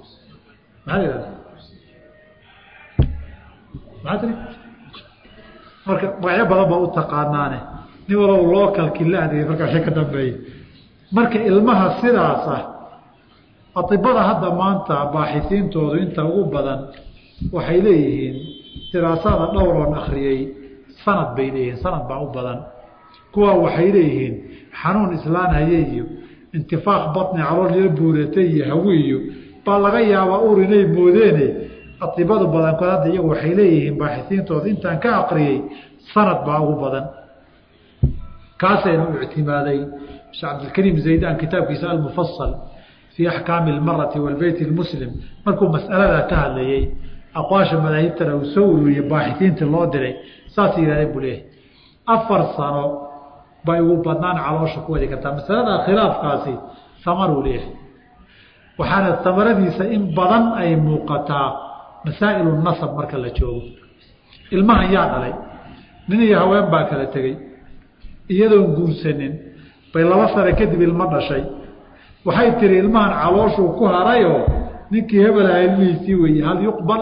marka magacyo badan baa u taqaanaane nin walba local kilaadii marka waxay ka dambeeyay marka ilmaha sidaas ah atibada hadda maanta baaxisiintoodu inta ugu badan waxay leeyihiin diraasada dhowr oo akhriyay sanad bay leeyihiin sanad baa u badan kuwa waxay leeyihiin xanuun islaan hayeeyo intifaaq batni calool iyo buuratay iyo hawiyo baa laga yaabaa uur inay moodeene atibadu badan kood hadda iyagu waxay leeyihiin baaxisiintooda intaan ka aqriyay sanad baa ugu badan kaasaynu ictimaaday sheekh cabdilkariim zaydaan kitaabkiisa almufassal fi axkaami almarati walbeyt almuslim markuu mas'alada ka hadlayay aqwaasha madaahibtana uu soo ururiyey baaxisiinta loo diray saas yidhahdeen buu leeyahay 4 sano bay ugu badnaan caloosha ku wadi kartaa masalada khilaafkaasi samaruu leeyahay waxaana samaradiisa in badan ay muuqataa masaa'ilu nasab marka la joogo ilmahan yaa dhalay nin iyo haween baa kala tegey iyadoon guursanin bay 2 sano kadib ilmo dhashay waxay tiri ilmahan calooshuu ku harayoo ninkii hebel aha ilmihiisii weeye hal yuqbal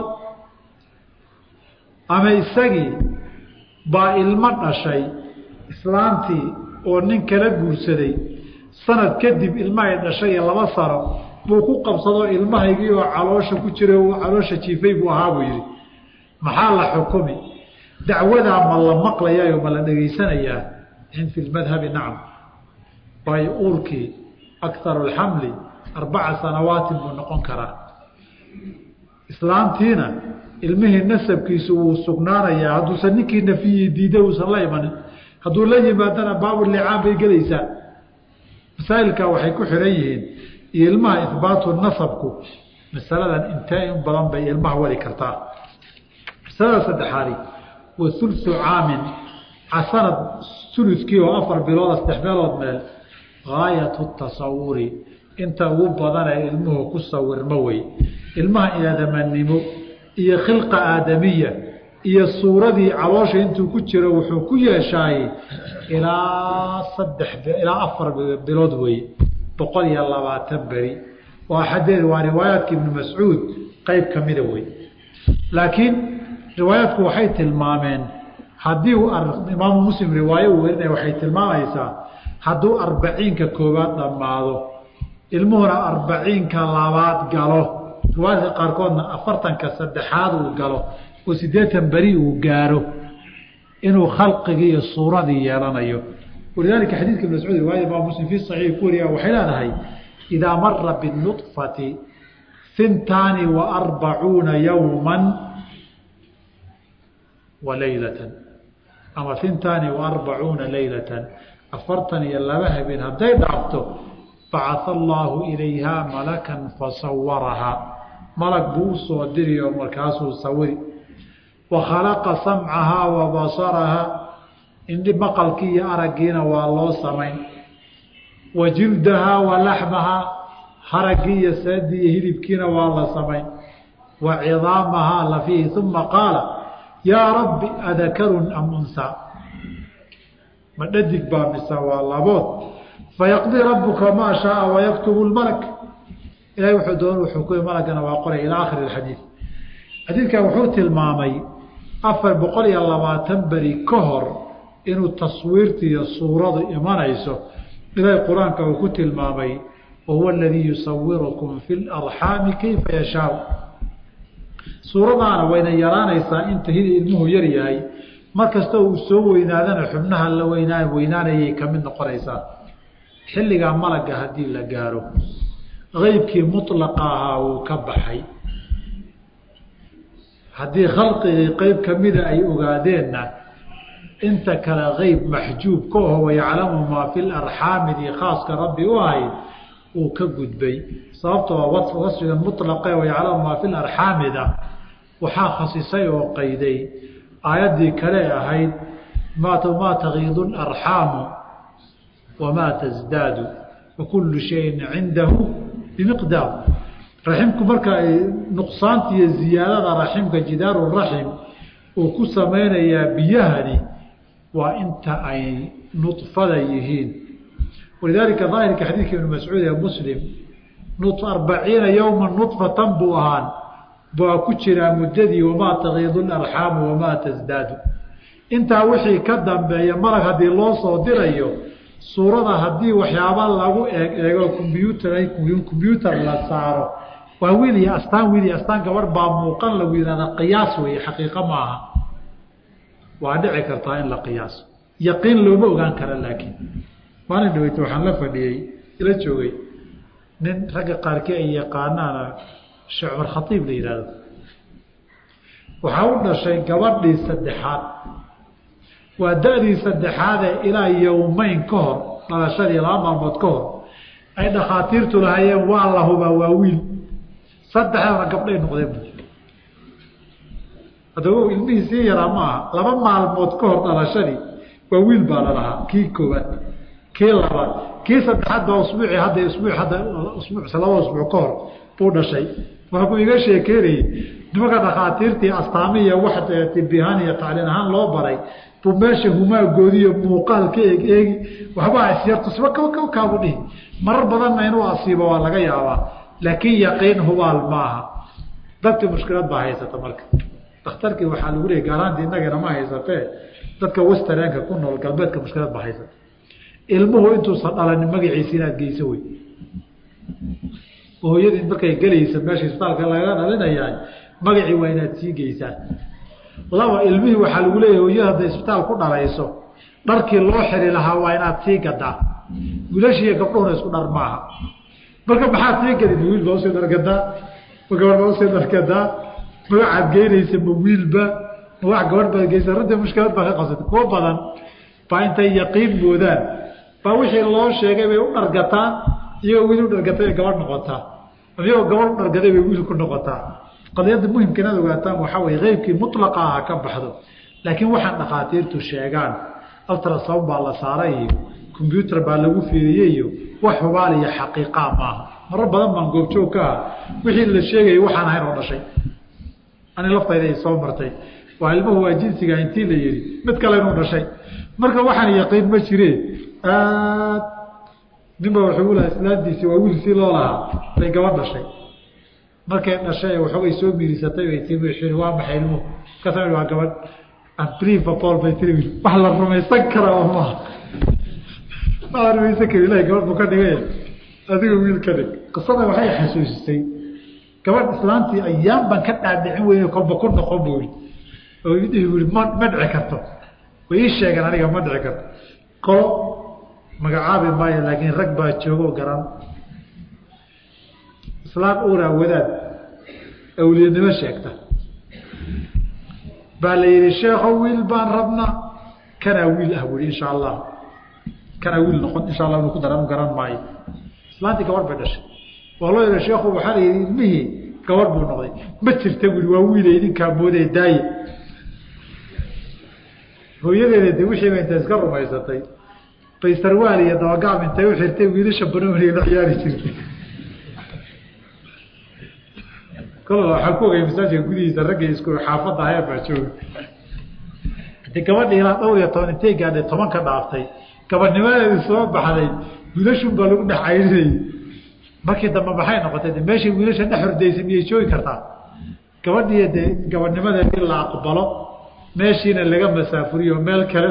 ama isagii baa ilmo dhashay islaantii oo nin kala guursaday sanad kadib ilmahay dhashay 2 sano buu ku qabsadoo ilmahaygii oo caloosha ku jiray oo caloosha jiifay buu ahaa buu yidhi maxaa la xukumi dacwadaa ma la maqlayaayoo ma la dhegaysanayaa in fi lmadhabi nacam waayo uurkii akharu alxamli 4 sanawaatin buu noqon karaa islaantiina ilmihii nasabkiisu wuu sugnaanayaa hadduusan ninkii nafiyii diiday uusan la imanin hadduu la yimaadana baabulicaan bay gelaysaa masaa'ilkaa waxay ku xiran yihiin iyo ilmaha ihbaatu nasabku masaladan intee in badan bay ilmaha wadi kartaa masalada saddexaadi wa sulsu caamin sanad suluskii oo 4 bilood 3 meelood meel gaayatu tasawuri inta ugu badan ee ilmuhu ku sawirmo wey ilmaha aadamanimo iyo khilqa aadamiya iyo suuradii caloosha intuu ku jiro wuxuu ku yeeshaay ilaa 4 bilood wey 120 beri waa xadeed waa riwaayaadka ibn mas'uud qayb kamida wey laakiin riwaayaadku waxay tilmaameen haddii uu imaamu muslim riwaayo uu werinaya waxay tilmaamaysaa hadduu 40 koowaad dhammaado ilmuhuna 40 labaad galo riwaayadka qaarkoodna 40 saddexaad uu galo oo 80 beri uu gaaro inuu khalqigii iyo suuradii yeelanayo walidaalika xadiidka ibn mascuud riwaayada imaam muslim fi saxiix ku wariya waxay leedahay idaa mara binutfati 42 yowma wa laylatan ama 42 laylatan 42 habeen hadday dhaafto bacatha allaahu ilayhaa malakan fasawarahaa malag buu u soo diriyo markaasuu sawiri wa khalaqa samcahaa wa basarahaa indhi maqalkii iyo araggiina waa loo samayn wa jildahaa wa laxmahaa haraggii iyo saadii iyo hilibkiina waa la samayn wa cidaamahaa lafihi uma qaala yaa rabbi adakarun am unsaa ma dhadig baa mise waa labood fayaqdii rabbuka maa shaaa wayaktubu lmalak ilahay wuxuu doon wuxuu ku malagana waa qoray ilaa aakhiri alxadiid xadiidkan wuxuu tilmaamay 420 beri ka hor inuu taswiirta iyo suuradu imanayso ilaahay qur-aanka uu ku tilmaamay wahuwa aladii yusawirukum fi larxaami kayfa yashaa suuradaana wayna yaraanaysaa inta ilmuhu yar yahay markasta uu soo weynaadana xubnaha la weynaanayay ka mid noqonaysaa xilligaa malaga haddii la gaaro qeybkii mutlaqa ahaa wuu ka baxay haddii khalqigii qeyb kamida ay ogaadeenna inta kale qeyb maxjuub ka aho wayaclamu maa fi larxaamidii khaaska rabbi u ahayd uu ka gudbay sababtoo wasfiga muطlaqe wayaclamu maa fi larxaamida waxaa khasisay oo qayday aayaddii kale ahayd maa tagiidu larxaamu wamaa tasdaadu wakulu shayin cindahu bimiqdaar raximku marka ay nuqsaanta iyo ziyaadada raximka jidaaru raxim uu ku samaynayaa biyahani waa inta ay nuطfada yihiin walidaalika daahirka xadiidka ibn mascuud ee muslim 40 yowma nuطfatan buu ahaan baa ku jiraa muddadii wamaa tagiidu larxaamu wamaa tasdaadu intaa wixii ka dambeeya malag haddii loo soo dirayo suurada haddii waxyaaba lagu eego combyuutar la saaro waa wiil iyo astaan gabarh baa muuqan lagu yihahda qiyaas weeye xaqiiqo maaha waa dhici kartaa in la qiyaaso yaqiin looma ogaan kara laakiin maalin dhaweyta waxaan la fadhiyey ila joogay nin ragga qaarkii ay yaqaanaana sheekh cumar khatiib la yihahdo waxaa u dhashay gabadhii saddexaad waa da-dii saddexaadee ilaa yowmeyn ka hor dhalashadii 2 maalmood ka hor ay dhakhaatiirtu lahayeen waa la hubaa waa wiil saddexdana gabdhay noqdeen haddaba ilmihii sii yaraa ma aha 2 maalmood ka hor dhalashadii waa wiil baa lalahaa kii koobaad kii labaad kii saddexaad baa usbuucii hadda usbuuc 2 usbuuc ka hor buu dhashay waxaa ku iga sheekeynayay nimanka dhakhaatiirtii astaamiya wax tibihaan iyo tacliin ahaan loo baray buu meesha humaagoodiiyo muuqaal ka eegi waxbaa isyartusba kaabu dhihi marar badanna inuu asiibo waa laga yaabaa laakiin yaqiin hubaal maaha dadka mushkilad baa haysata marka dhakhtarkii waxaa lagu leeyay gaaraanti innagana ma haysatee dadka westernka ku nool galbeedka mushkilad baa haysata ilmuhu intuusan dhalanin magaciisa inaad geyso wey hooyadii markay gelaysa meesha isbitaalka laga dhalinayaa magacii waa inaad sii geysaan 2 ilmihii waxaa lagu leeyahay hooyada hadday isbitaal ku dhalayso dharkii loo xiri lahaa waa inaad sii gadaa wiilashiiyo gabdhuhuna isku dhar maaha marka maxaad sii gadin wiil baa usii dhargadaa ma gabadh baa usii dhargadaa magacaad geynaysa ma wiilba ma wax gabadh baad geysa runtii mushkilad baa ka qabsata kuwo badan baa intay yaqiin moodaan baa wixii loo sheegay bay u dhargataan iyagoo wiil u dhargatay bay gabadh noqotaa iyagoo gabadh u dhargaday bay wiil ku noqotaa qadiyadda muhimka inaad ogaataan waxaa weye qeybkii mutlaqa aha ka baxdo laakiin waxaan dhakhaatiirtu sheegaan ultrasound baa la saaray iyo combyuutar baa lagu fiiriyey iyo wax hubaal iyo xaqiiqaa maaha marar badan baan goobjoog ka ah wixii la sheegayay waxaan ahayn oo dhashay ani laftayda ay soo martay waa ilmuhu waa jinsiga intii la yidhi mid kale inuu dhashay marka waxaan yaqiin ma jireen aad ninba wuxuu u lahaa islaantiisi waa wiil si loo lahaa bay gabadh dhashay markay dhashay waxoogay soo miirisatay bay tii waa maxay ilmuhu kasa waa gabadh unbelievable bay tiri wax la rumaysan kara oo maaha ma rumaysan kari ilahay gabadh buu ka dhigay adiga wiil ka dhig qisada waxay xasuusisay gabadh islaantii ayaan baan ka dhaadhicin weyne kolba ku noqon buu yidhi oo idhihi wuri ma dhici karto way sheegan aniga ma dhici karto qolo magacaabi maayo laakiin rag baa joogo garan islaam uura wadaad awliyanimo sheegta baa la yidhi sheekho wiil baan rabnaa kanaa wiil ah weli insha allah kanaa wiil noqon insha allah inuu ku daran garan maayo islaantii gabar bay dhashay waa loo yidhi sheekhu waxaa la yidhi ilmihii gabar buu noqday ma jirta wili waa wiile idinkaa mooday daaye hooyadeeda de wixii ba inta iska rumaysatay bay sarwaal iyo dabagaab intay u xirtay wiilasha banooniga la ciyaari jirtay kolo waxaa ku ogay masaajidka gudihiisa ragga isku xaafadda ayaa baa jooga hadii gabadhii ilaa 12 intay gaadhay 10 ka dhaaftay gabadhnimadeedu soo baxday wiilashun baa lagu dhex cayrinayay markii dambe maxay noqotay meeshii wiilasha dhex hordaysay miyay joogi kartaa gabadhii de gabadhnimadeedii la aqbalo meeshiina laga masaafuriyo meel kale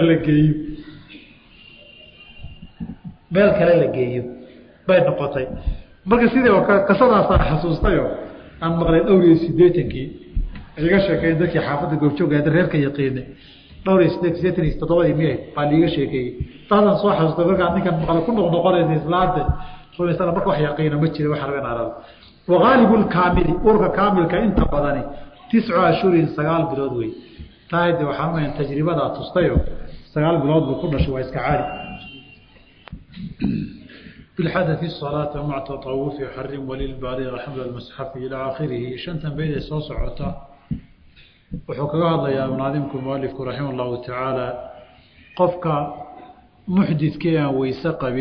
la geeyo bay noqotay marka sidii oo qisadaas aan xasuustayo aan maqlay 88kii iga sheekay dadkii xaafadda goobjooga ee reerka yaqiinay 88 miyay baa liiga sheekay taadan soo xasuustay marka ninkan maqlay ku noqonaysa islaanta soo marka wax yaqiina ma jiro wax rabeen arag waghalibul kaamili urka kaamilka inta badani 9 ashhurin 9 bilood way taayde waxaan ma tajribada tustayo 9 bilood buu ku dhashay waa iska caadi بالحدث الصلاة مع تطوف حرم وللبالغ حمل المصحف إلى آخره شنتا بين صوص عطا وحكى الله يا مناظمكم مؤلفك رحمه الله تعالى قفك محدث كيان ويسقب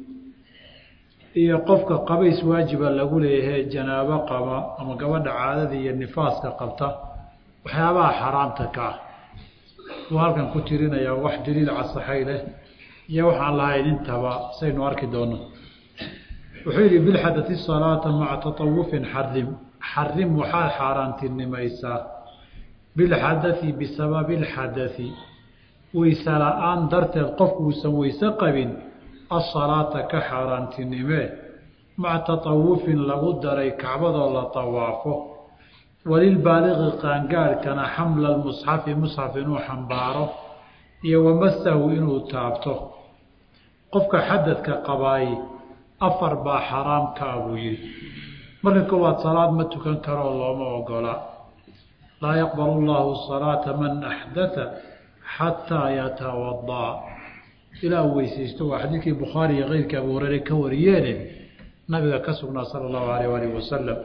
قفك قبيس واجبا لقول جنابة قبا أما قبل عادة النفاس كقبته وحيابها حرامتك وهل كان كتيرين يا واحد دليل على الصحيلة يا واحد الله ينتبه سينوارك دونه وحيري بالحدث الصلاة مع تطوف حرم وحال حارانت النميسا بالحدث بسبب الحدث ويسالان درت القف وسوي سقب الصلاة كحارانت النمي مع تطوف لغدري كعبد الله طوافه وللبالغ قانقال كان حمل المصحف مصحف وحنباره ومسه إنه تابته قفك حدث كقبائي أفر با حرام كابوي مرة كوات صلاة ما تكن كرو الله ما وقلا لا يقبل الله الصلاة من أحدث حتى يتوضأ إلى ويسيستوى حديث البخاري غير كابوري كوريين نبي كسبنا صلى الله عليه وآله وسلم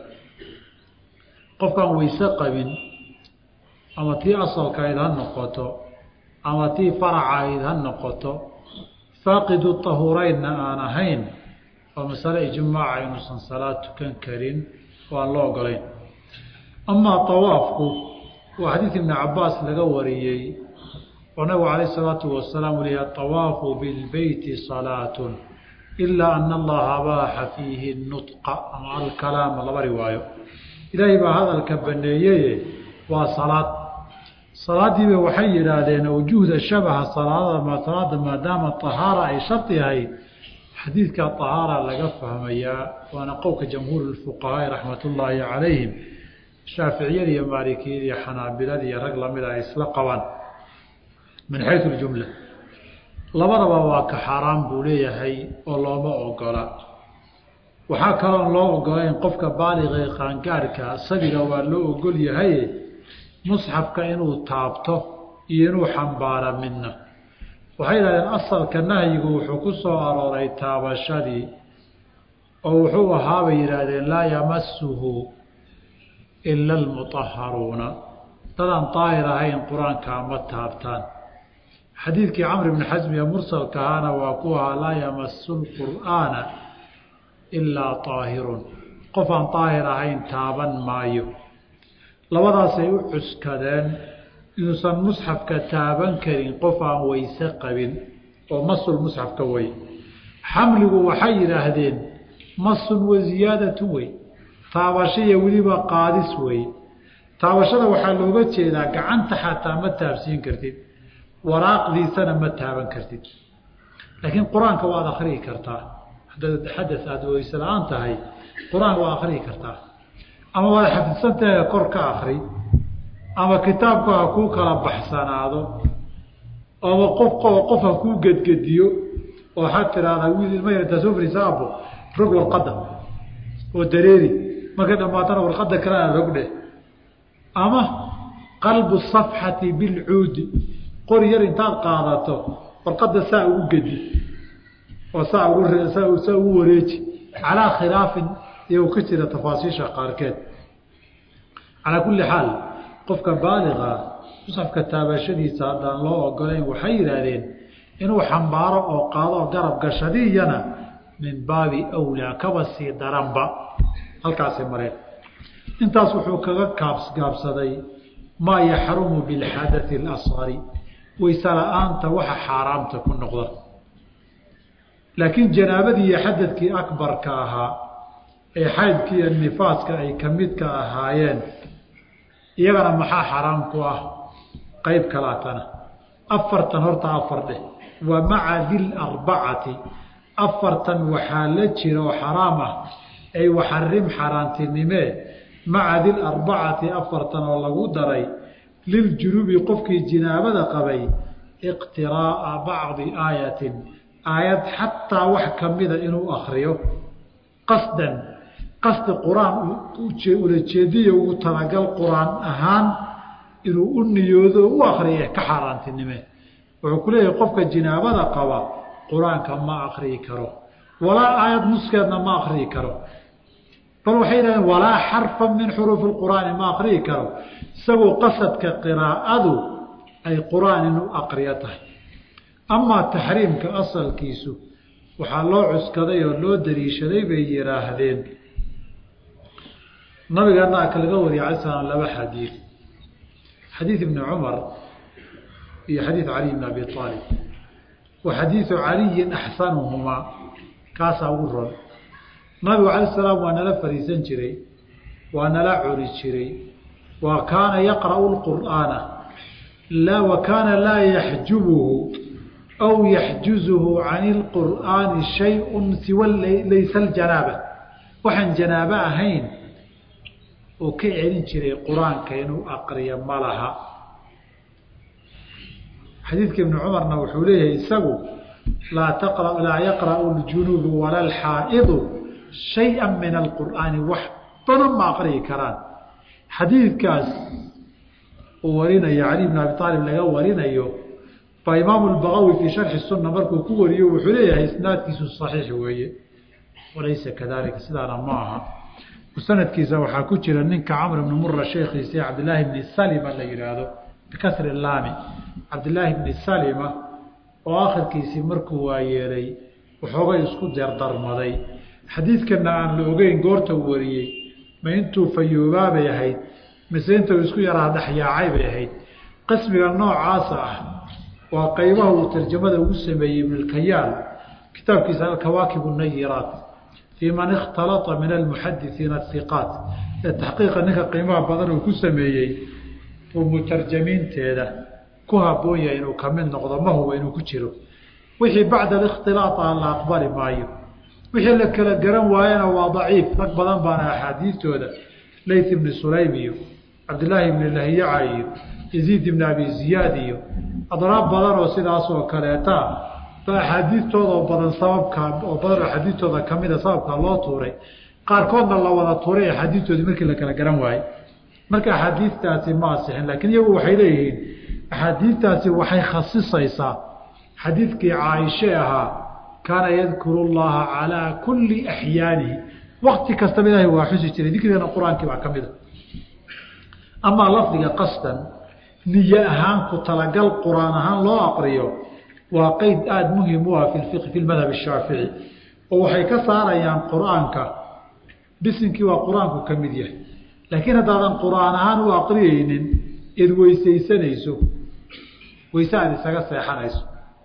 قف كان ويسقب أما تي أصل كايدها النقطة أما تي فرع عيدها النقطة فاقد الطهورين أنا هين ومسألة جماعة ينصن صلاة كان كريم والله قلين أما طوافك وحديث ابن عباس لقوريي ونبو عليه الصلاة والسلام لي الطواف بالبيت صلاة إلا أن الله باح فيه النطق مع الكلام الله بروايه إلهي بهذا الكبنية وصلاة صلاة دي وحي لأن وجود شبه صلاة ما دام الطهارة أي شرطها حديث كالطهارة لقفهم إياه وأنا قوك جمهور الفقهاء رحمة الله عليهم الشافعية يا مالكية يا حنابلة يا رجل من إسلقوان من حيث الجملة لبربا واك حرام بوليه هي والله ما أقولا وحاكا الله أقولا ينقفك بالغ خانكارك صدق والله أقول هي مصحف كأنه تابته ينو حنبار منه وحيلا الأصل كنهي وحكسه أراري تابشدي أو هو هابيراد لا يمسه إلا المطهرون طبعا طائرة هاي القرآن كامت تابتان حديث عمرو بن حزم يا مرسل كهانا واقوها لا يمس القرآن إلا طاهر قفا طائرة هاي تابا مايو لوضع سيوحس كذان إنسان مصحف كتابا كرين قفا ويسقب ومص المصحف كوي حمله وحير هذين مص وزيادة وي تابشية وليبا قادس وي تابشة وحلوبة إذا قعنت حتى ما تابسين كرتين وراق ذي سنة ما تابا كرتين لكن قرآن كواد آخري كرتا حدث أدوى يسلعان تهي قرآن وآخري كرتا أما واحد حفظ سنة كورك آخري أما كتابك أكوك ربحسان هذا ama qofka ku gedgediyo oo xad tiraada wiil ma yarta soo fariisaabo rog warqada oo dareeri marka dhamaatana warqada kala rogde ama qalbu safhati bil uud qoriyar intaad qaadato warqada saa ugu gedi oo saa ugu wareeji ala khilaaf iyo ku jira tafaasiisha qaarkeed ala kulli xaal qofka baaliga musafka taabashadiisa hadaan loo ogoleyn waxay yiraahdeen inuu xambaaro oo qaado garab gashadiyana min baabi awla kabasi daramba halkaas mareen intaas wuxuu kaga gaabsaday ma yahrumu bil hadath al asghari waysalaanta waxa xaraamta ku noqda laakiin janaabadii xadadkii akbarka ahaa ee xaydkii nifaaska ay kamidka ahaayeen iyagana maxaa xaraam ku ah qayb kalaatana afartan horta afardhe wa ma'a dil arba'ati afartan waxa la jiro xaraam ah ay waxarim xaraantinime ma'a dil arba'ati afartan oo lagu daray lil junubi qofkii jinaabada qabay iqtiraa ba'd ayatin ayat hatta wax kamida inuu akhriyo qasdan qasd quraan ula jeediyo uu talagal quraan ahaan inuu u niyoodo u akhriyo ka xaraantinime wuxuu ku leeyahay qofka jinaabada qaba quraanka ma akhriyi karo wala ayat muskeedna ma akhriyi karo bal waxay yiraahdeen wala harfan min huruf alquran ma akhriyi karo isagoo qasadka qiraa'adu ay quraan inuu aqriyo tahay ama tahriimka asalkiisu waxa loo cuskaday oo loo dariishaday bay yiraahdeen nabiga kala wariyay sallallahu laba xadiis xadiis ibn umar iyo xadiis ali ibn abi talib wa xadiis ali ahsanuhuma kaasa ugu ron nabiga alayhi salaam waa nala fariisan jiray waa nala curi jiray wa kaana yaqra'u alqur'ana la wa kana la yahjubuhu aw yahjuzuhu 'an alqur'ani shay'un siwa laysa aljanaba waxan janaba ahayn oo ka celin jiray quraanka inuu aqriyo malaha xadiidka ibn umarna wuxuu leeyahay isagu la yaqra'u al-junub wala al-ha'id shay'an min al-qur'ani wax badan ma aqriyi karaan xadiidkaas oo warinaya ali ibn abi talib laga warinayo fa imam al-baghawi fi sharh as-sunnah markuu ku wariyo wuxuu leeyahay isnaadkiisu sahih weeye walaysa kadalika sidana maaha sanadkiisa waxa ku jira ninka Amr ibn Murra sheekhiisa Abdullah ibn Salima la yiraahdo bikasr al-lam Abdullah ibn Salima oo aakhirkiisa markuu waayeelay wuxuu isku dardarmaday xadiidkana aan la ogeyn goorta wariyay ma intuu fayuubaabay ahayd mise intuu isku yaraa dhaxyaacay bay ahayd qismiga noocaas ah waa qaybaha uu tarjumada ugu sameeyay ibn al-Kayyal kitaabkiisa al-Kawaakib an-Nayrat في من اختلط من المحدثين الثقات التحقيق انك قيمه بدن uu ku sameeyay oo mutarjimiin teeda ku habooyay inuu kamid noqdo ma huwa inuu ku jiro wixii bacda الاختلاط على اقبال maayo wixii la kala garan waayana waa daciif rag badan baan ahadiistooda Layth ibn Sulaym iyo Abdullah ibn Lahiya iyo Yazid ibn Abi Ziyad iyo adraab badan oo sidaas oo kaleeta فحديثه بدن sababka oo badan xadiithooda kamida sababka loo tuuray qaar koodna la wada tuuray xadiithooda markii la kala garan waayay marka xadiithtaasi ma saxin laakiin iyagu waxay leeyihiin xadiithtaasi waxay khasisaysaa xadiithkii Aisha aha kana yadhkuru Allah ala kulli ahyani waqti kasta Ilaahay waa xusi jiray dikriga quraanka waa kamida ama lafdiga qasdan niyya ahaan ku talagal quraan ahaan loo aqriyo وقيد آد مهم هو في الفقه في المذهب الشافعي وحي كساريان قرآنك بسنك وقرآنك كمديه لكن هذا القرآن هو أقريين إذ ويسيسانيسو ويساعد سيحانيسو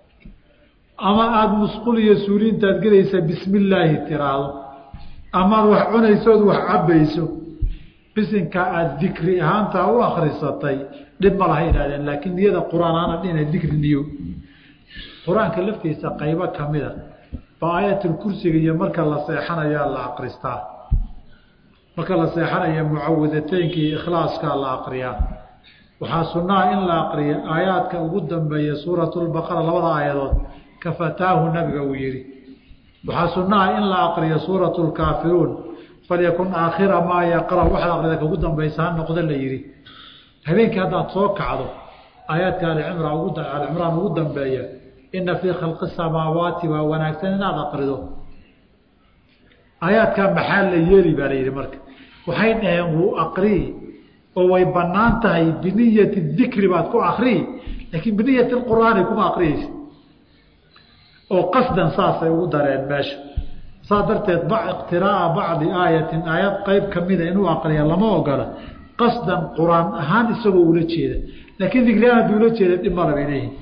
أما آد مسقول يسولين تذكريس بسم الله الترال أما روح عنيسو روح عبيسو بسنك آد ذكري هانتا هو أخرصتي لما رأينا لكن هذا القرآن أنا دين الذكر النيو quraanka laftiisa qaybo kamida baayatul kursiga iyo marka la seexanayo la aqristaa marka la seexanayo muawwidataynki ikhlaaska la aqriyaa waxaa sunnaa in la aqriyo aayaadka ugu dambeeya suuratulbaqara labada aayadood kafataahu nabiga uu yidhi waxaa sunnaa in la aqriyo suuratulkaafiruun falyakun aakhira maa yaqra waxaad aqrida ka ugu dambaysa ha noqda la yidhi habeenkii haddaad soo kacdo aayaadka alicimraan ugu dambeeya ina fii khalqi samaawaati waa wanaagsan inaad aqrido aayaadkaa maxaa la yeeli baa la yidhi marka waxay dhaheen wuu aqrii oo way bannaan tahay biniyati dikri baad ku akrii laakiin biniyati qur'aani kuma aqriyeysa oo qasdan saasay ugu dareen meesha saa darteed iqtiraa'a bacdi aayatin aayad qeyb kamida inuu aqriya lama ogola qasdan qur-aan ahaan isagoo ula jeeda laakiin dikriaan hadduu ula jeeda dhib mala bay leeyihin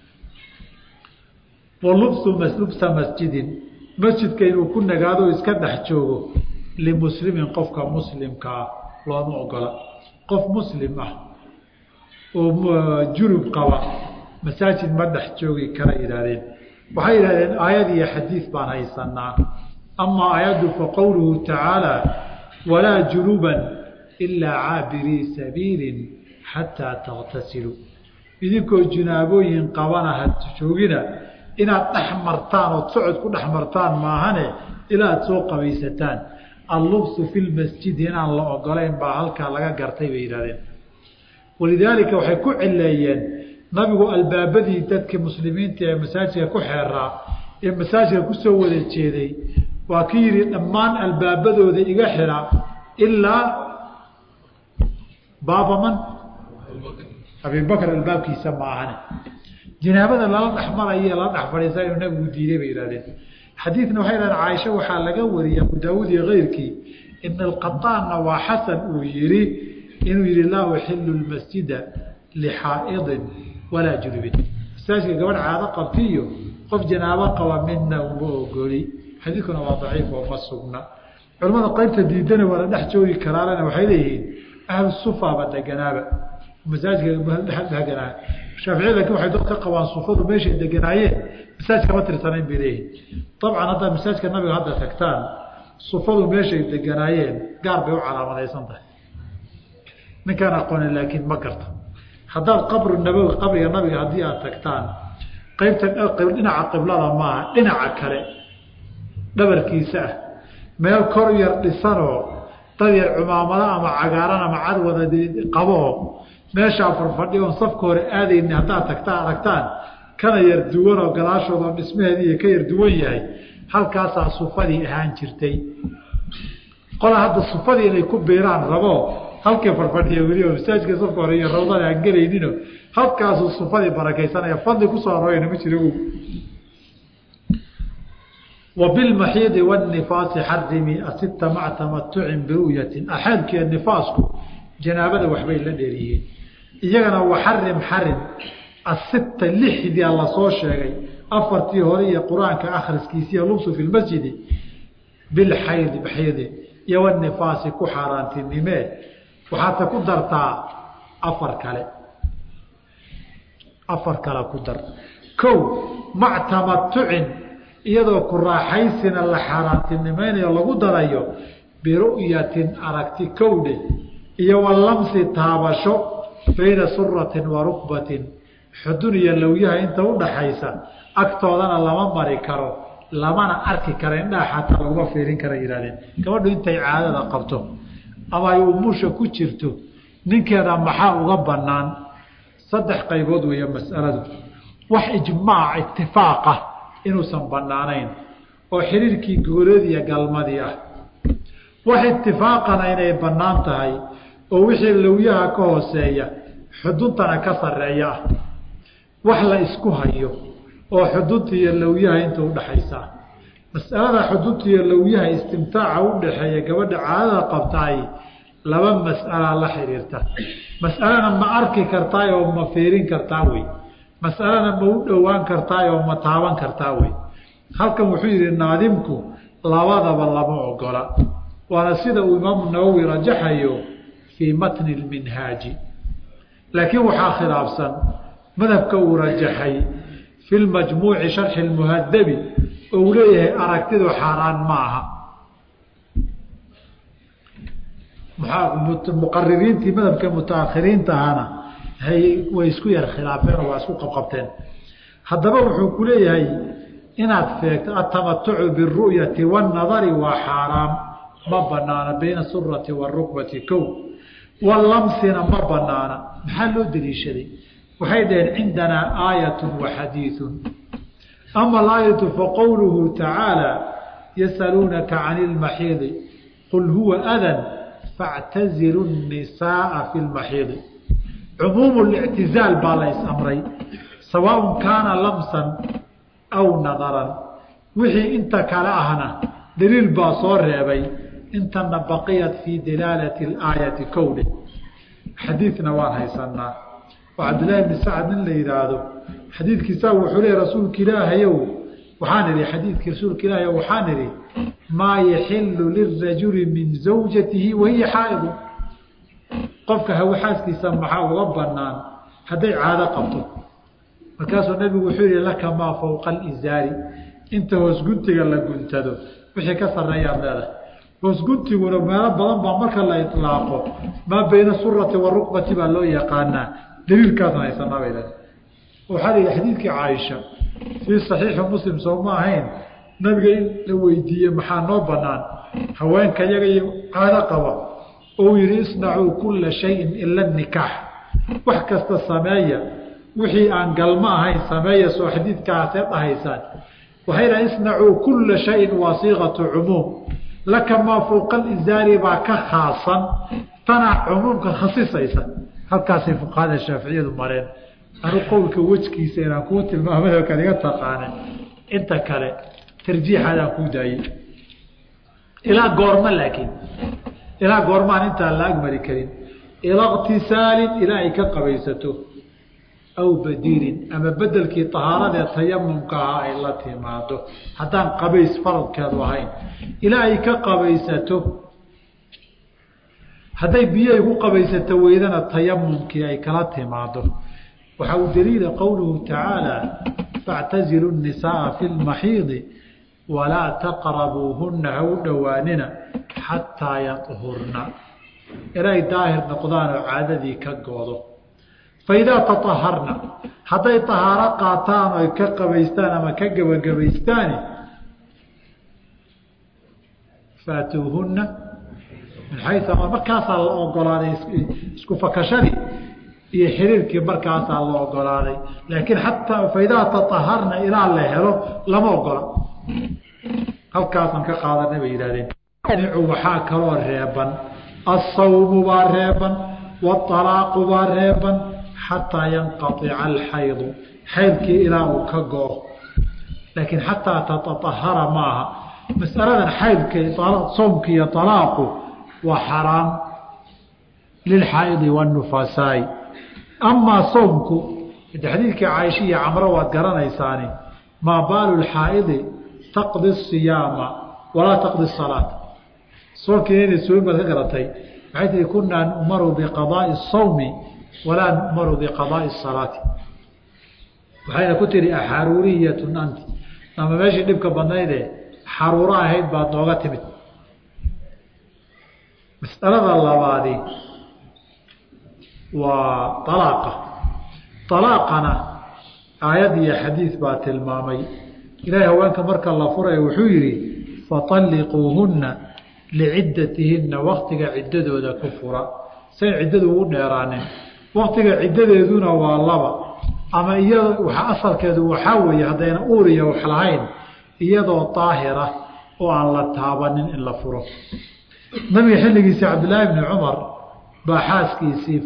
walubsu lubsa masjidin masjidka inuu ku nagaado iska dhex joogo limuslimin qofka muslimkaa looma ogola qof muslim ah oo junub qaba masaajid ma dhex joogi kara yidhaahdeen waxay yidhahdeen aayad iyo xadiid baan haysanaa amaa aayaddu faqowluhu tacaala walaa junuban ilaa caabirii sabiilin xataa takhtasiluu idinkoo junaabooyin qabana ha joogina inaad dhex martaan ood socod ku dhex martaan maahane ilaa aad soo qabaysataan allubsu fi lmasjidi inaan la ogolayn baa halkaa laga gartay bay yidhahdeen walidaalika waxay ku cileeyeen nabigu albaabadii dadkii muslimiinta ee masaajidka ku xeeraa ee masaajidka kusoo wada jeeday waa ki yidhi dhammaan albaabadooda iga xira ilaa baabaman abibakr albaabkiisa ma ahane jinaabada lala dhexmarayo lala dhex fadhiisa inuu nabigu diiday bay yihahdeen xadiidna waxay dhahen caaisha waxaa laga wariyey abu daawuud iyo keyrkii ibn alqataanna waa xasan uu yihi inuu yihi laa uxilu lmasjida lixaa'idin walaa junubin masaajidka gabadh caado qabtiiyo qof janaabo qaba midna uma ogoli xadiidkuna waa daciif oo ma sugna culamada qaybta diidana waa la dhex joogi karaanana waxay leeyihiin ahlu sufaaba deganaaba masaajidka deganaa shaafici laakiin waxay dad ka qabaan sufadu meeshay deganaayeen masaajidka ma tirsanayn bay leeyihin dabcan haddaad masaajidka nabiga hadda tagtaan sufadu meeshay deganaayeen gaar bay u calaamadaysan tahay ninkaan aqoonin laakiin ma garta haddaad qabriga nabiga haddii aad tagtaan qaybta dhinaca qiblada maaha dhinaca kale dhabarkiisa ah meel kor yar dhisanoo dad yar cumaamada ama cagaaran ama cad wada qaboo meeshaa farfadhi oon safka hore aadayni haddaad tagtaan aragtaan kana yar duwan oo gadaashooda oo dhismaheediiy ka yar duwan yahay halkaasaa sufadii ahaan jirtay qola hadda sufadii inay ku biiraan rabo halkay farfadhiya weli oo masaajidka safka hore iyo rawdada aan gelaynino halkaasuu sufadii barakaysanaya fadli kusoo aroorayna ma jiro وبالمحيض والنفاس حرمي أست مع تمتع برؤية أحادك النفاس جنابة وحبين لديريه إيجانا وحرم حرم الست اللحدي الله صوشي أفرتي هورية قرآن كآخر سكيسية لبسه في المسجد بالحيض بحيض يو النفاس كحاران تنمي وحتى قدرتا أفر كلا قدر كو مع تمتع iyadoo ku raaxaysina la xaaraantinimaynayo lagu darayo biru'yatin aragti kowdhe iyo walamsi taabasho bayna suratin wa rukbatin xudun iyo lawyaha inta u dhaxaysa agtoodana lama mari karo lamana arki karo indhaha xataa laguma fiirin kara yidhahdeen gabadhu intay caadada qabto ama ay umusha ku jirto ninkeeda maxaa uga bannaan 3 qaybood weeye mas'aladu wax ijmaac ittifaaqa inuusan banaanayn oo xiriirkii gogoleed iyo galmadii ah wax ittifaaqana inay bannaan tahay oo wixii lawyaha ka hooseeya xuduntana ka sarreeya ah wax la isku hayo oo xudunta iyo lawyaha inta u dhaxaysa mas'alada xudunta iyo lawyaha istimtaaca u dhaxeeya gabadha caadada qabtaay laba mas'ala la xiriirta mas'alana ma arki kartaa oo ma fiirin kartaa way mas'alana ma u dhowaan kartaa oo ma taaban kartaa way halkan wuxuu yiri naadimku labadaba lama ogola waana sida uu imaam Nawawi rajaxayo fi matn al-minhaj laakiin waxa khilaafsan madhabka uu rajaxay fi al-majmu' sharh al-muhaddab oo leeyahay aragtidu xaraan maaha muqarririintii madhabka mutaakhiriinta ahana way isku yar khilaafeen oo waa isku qabqabteen haddaba wuxuu ku leeyahay inaad feegto atamatucu biru'yati waannadari waa xaaraam ma banaana bayna surati warukbati kow walamsina ma banaana maxaa loo daliishaday waxay dhaheen cindanaa aayatun wa xadiiثun ama alaayatu faqowluhu tacaala yasaluunaka can ilmaxiidi qul huwa adan faاctazilu الnisaءa fi lmaxiidi cumuumu اlictizaal baa la is-amray sawaaء kaana lamsan aw nadaran wixii inta kale ahna daliil baa soo reebay intana baqiyat fii dalaalati اlaayati kowne xadiidna waan haysanaa oo cabdillaahi bni sacad nin la yidhaahdo xadiidkiisa wuxuu leey rasuulka ilaahayow waxaan idhi xadiidkii rasuulka ilaahayow waxaan idhi maa yaxilu lirajuli min zawjatihi wahiya xaa'idu qofka hawxaaskiisa maxaa uga banaan hadday caado qabto markaasuu nabigu wuxuu yihi laka maa fowqa alizaari inta hoos guntiga la guntado wixii ka sarreeyaad leedahay hoos guntiguna meelo badan baa marka la ilaaqo maa bayna surati warukbati baa loo yaqaanaa daliilkaasna haysanaa bay leedahay waxaa la yidhi xadiidkii caaisha fii saxiixi muslim soo ma ahayn nabiga in la weydiiyey maxaa noo banaan haweenka yaga iyo caado qaba ou yihi isnacuu kulla shayin ila nikaax wax kasta sameeya wixii aan galmo ahayn sameeya soo xadiidkaasee dhahaysaan waxay dhaha isnacuu kulla shayin waa siiqatu cumuum laka maa fowqa alizaari baa ka khaasan tanaa cumuumka khasisaysa halkaasay fuqahada shaaficiyadu mareen anu qowlka wejkiisa inaan kuu tilmaamay kan iga taqaanin inta kale tarjiixaadaan kuu daayey ilaa goorma laakiin ilaa goormaan intaan la agmari karin ilaa iqtisaalin ilaa ay ka qabaysato aw badiilin ama bedelkii tahaaradee tayamumka ahaa ay la timaado haddaan qabays faradkeedu ahayn ilaa ay ka qabaysato hadday biyoay ku qabaysato weydana tayamumkii ay kala timaado waxaa u daliila qowluhu tacaala faاctazilu الnisaءa fi اlmaxiidi walaa taqrabuuhuna ha u dhowaanina xataa yaطhurna inay daahir noqdaan oo caadadii ka goodo faidaa taطaharna hadday طahaaro qaataan oy ka qabaystaan ama ka gebagabaystaani faatuuhuna min xayu markaasaa la ogolaaday isku fakashadii iyo xiriirkii markaasaa la ogolaaday laakiin xataa faidaa taطaharna ilaa la helo lama ogola halkaasaan ka qaadanay bay yidhahdeen waxaa kaloo reeban asawmu baa reeban waalaaqu baa reeban xataa yanqaica alxaydu xaydkii ilaa uu ka go-o laakiin xataa tataahara maaha masaladan xaydka soomki iyo alaaqu waa xaraam lilxaaidi wanufasaai amaa soomku xadiidkii caaisha iyo camro waad garanaysaani maa baalu lxaaidi taqdi siyaama walaa taqdi salaat soomkiina inay soomin baad ka garatay waxay tihi kunaa nu'maru biqadaai sawmi walaa nu'maru biqadaai salaati waxayna ku tihi axaruuriyatun anti ama meeshii dhibka badnaydee xaruuro ahayd baad nooga timid mas'alada labaadi waa alaaqa alaaqana aayad iyo xadiid baa tilmaamay ilaahay haweenka marka la furayo wuxuu yidhi faطalliquuhunna liciddatihinna waktiga ciddadooda ku fura say ciddadu ugu dheeraanin waktiga ciddadeeduna waa laba ama iyadoo asalkeedu waxaa weeye haddayna uur iyo wax lahayn iyadoo daahira oo aan la taabanin in la furo nabiga xilligiisii cabdillaahi bni cumar baa xaaskiisii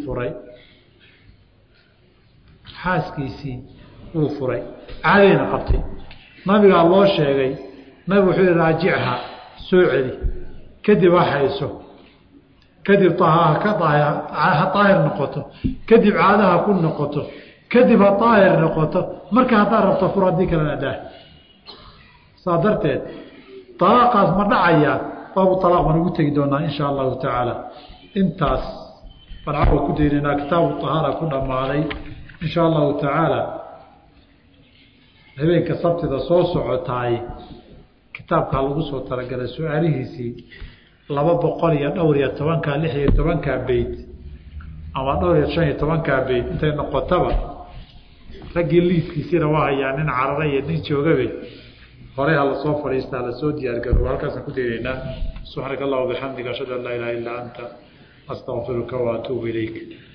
wuu furay caadayna qabtay nabigaa loo sheegay nabigu wuxuu yihi raajichaa soo celi kadib ha hayso kadib ha daahir noqoto kadib caadaha ku noqoto kadib ha daahir noqoto marka haddaad rabto fur haddii kalena daah saa darteed alaaqaas ma dhacayaa baabu alaaq baan ugu tegi doonaa insha allahu tacaala intaas bancawa ku daynaynaa kitaabu ahaara ku dhammaaday insha allahu tacaala habeenka sabtida soo socotaay kitaabkaa lagu soo talagalay su-aalihiisii 200 iyo dhowr iyo 10 6 iyo 10 beyt ama dhowr iyo 15 bayt intay noqotaba ragii liiskiisina waa hayaan nin cararay iyo nin joogay hore hal soo fariistaa la soo diyaar garow halkaas ku deereena subhanaka allah wa bihamdika ashhadu an la ilaha illa anta astaghfiruka wa atuubu ilayk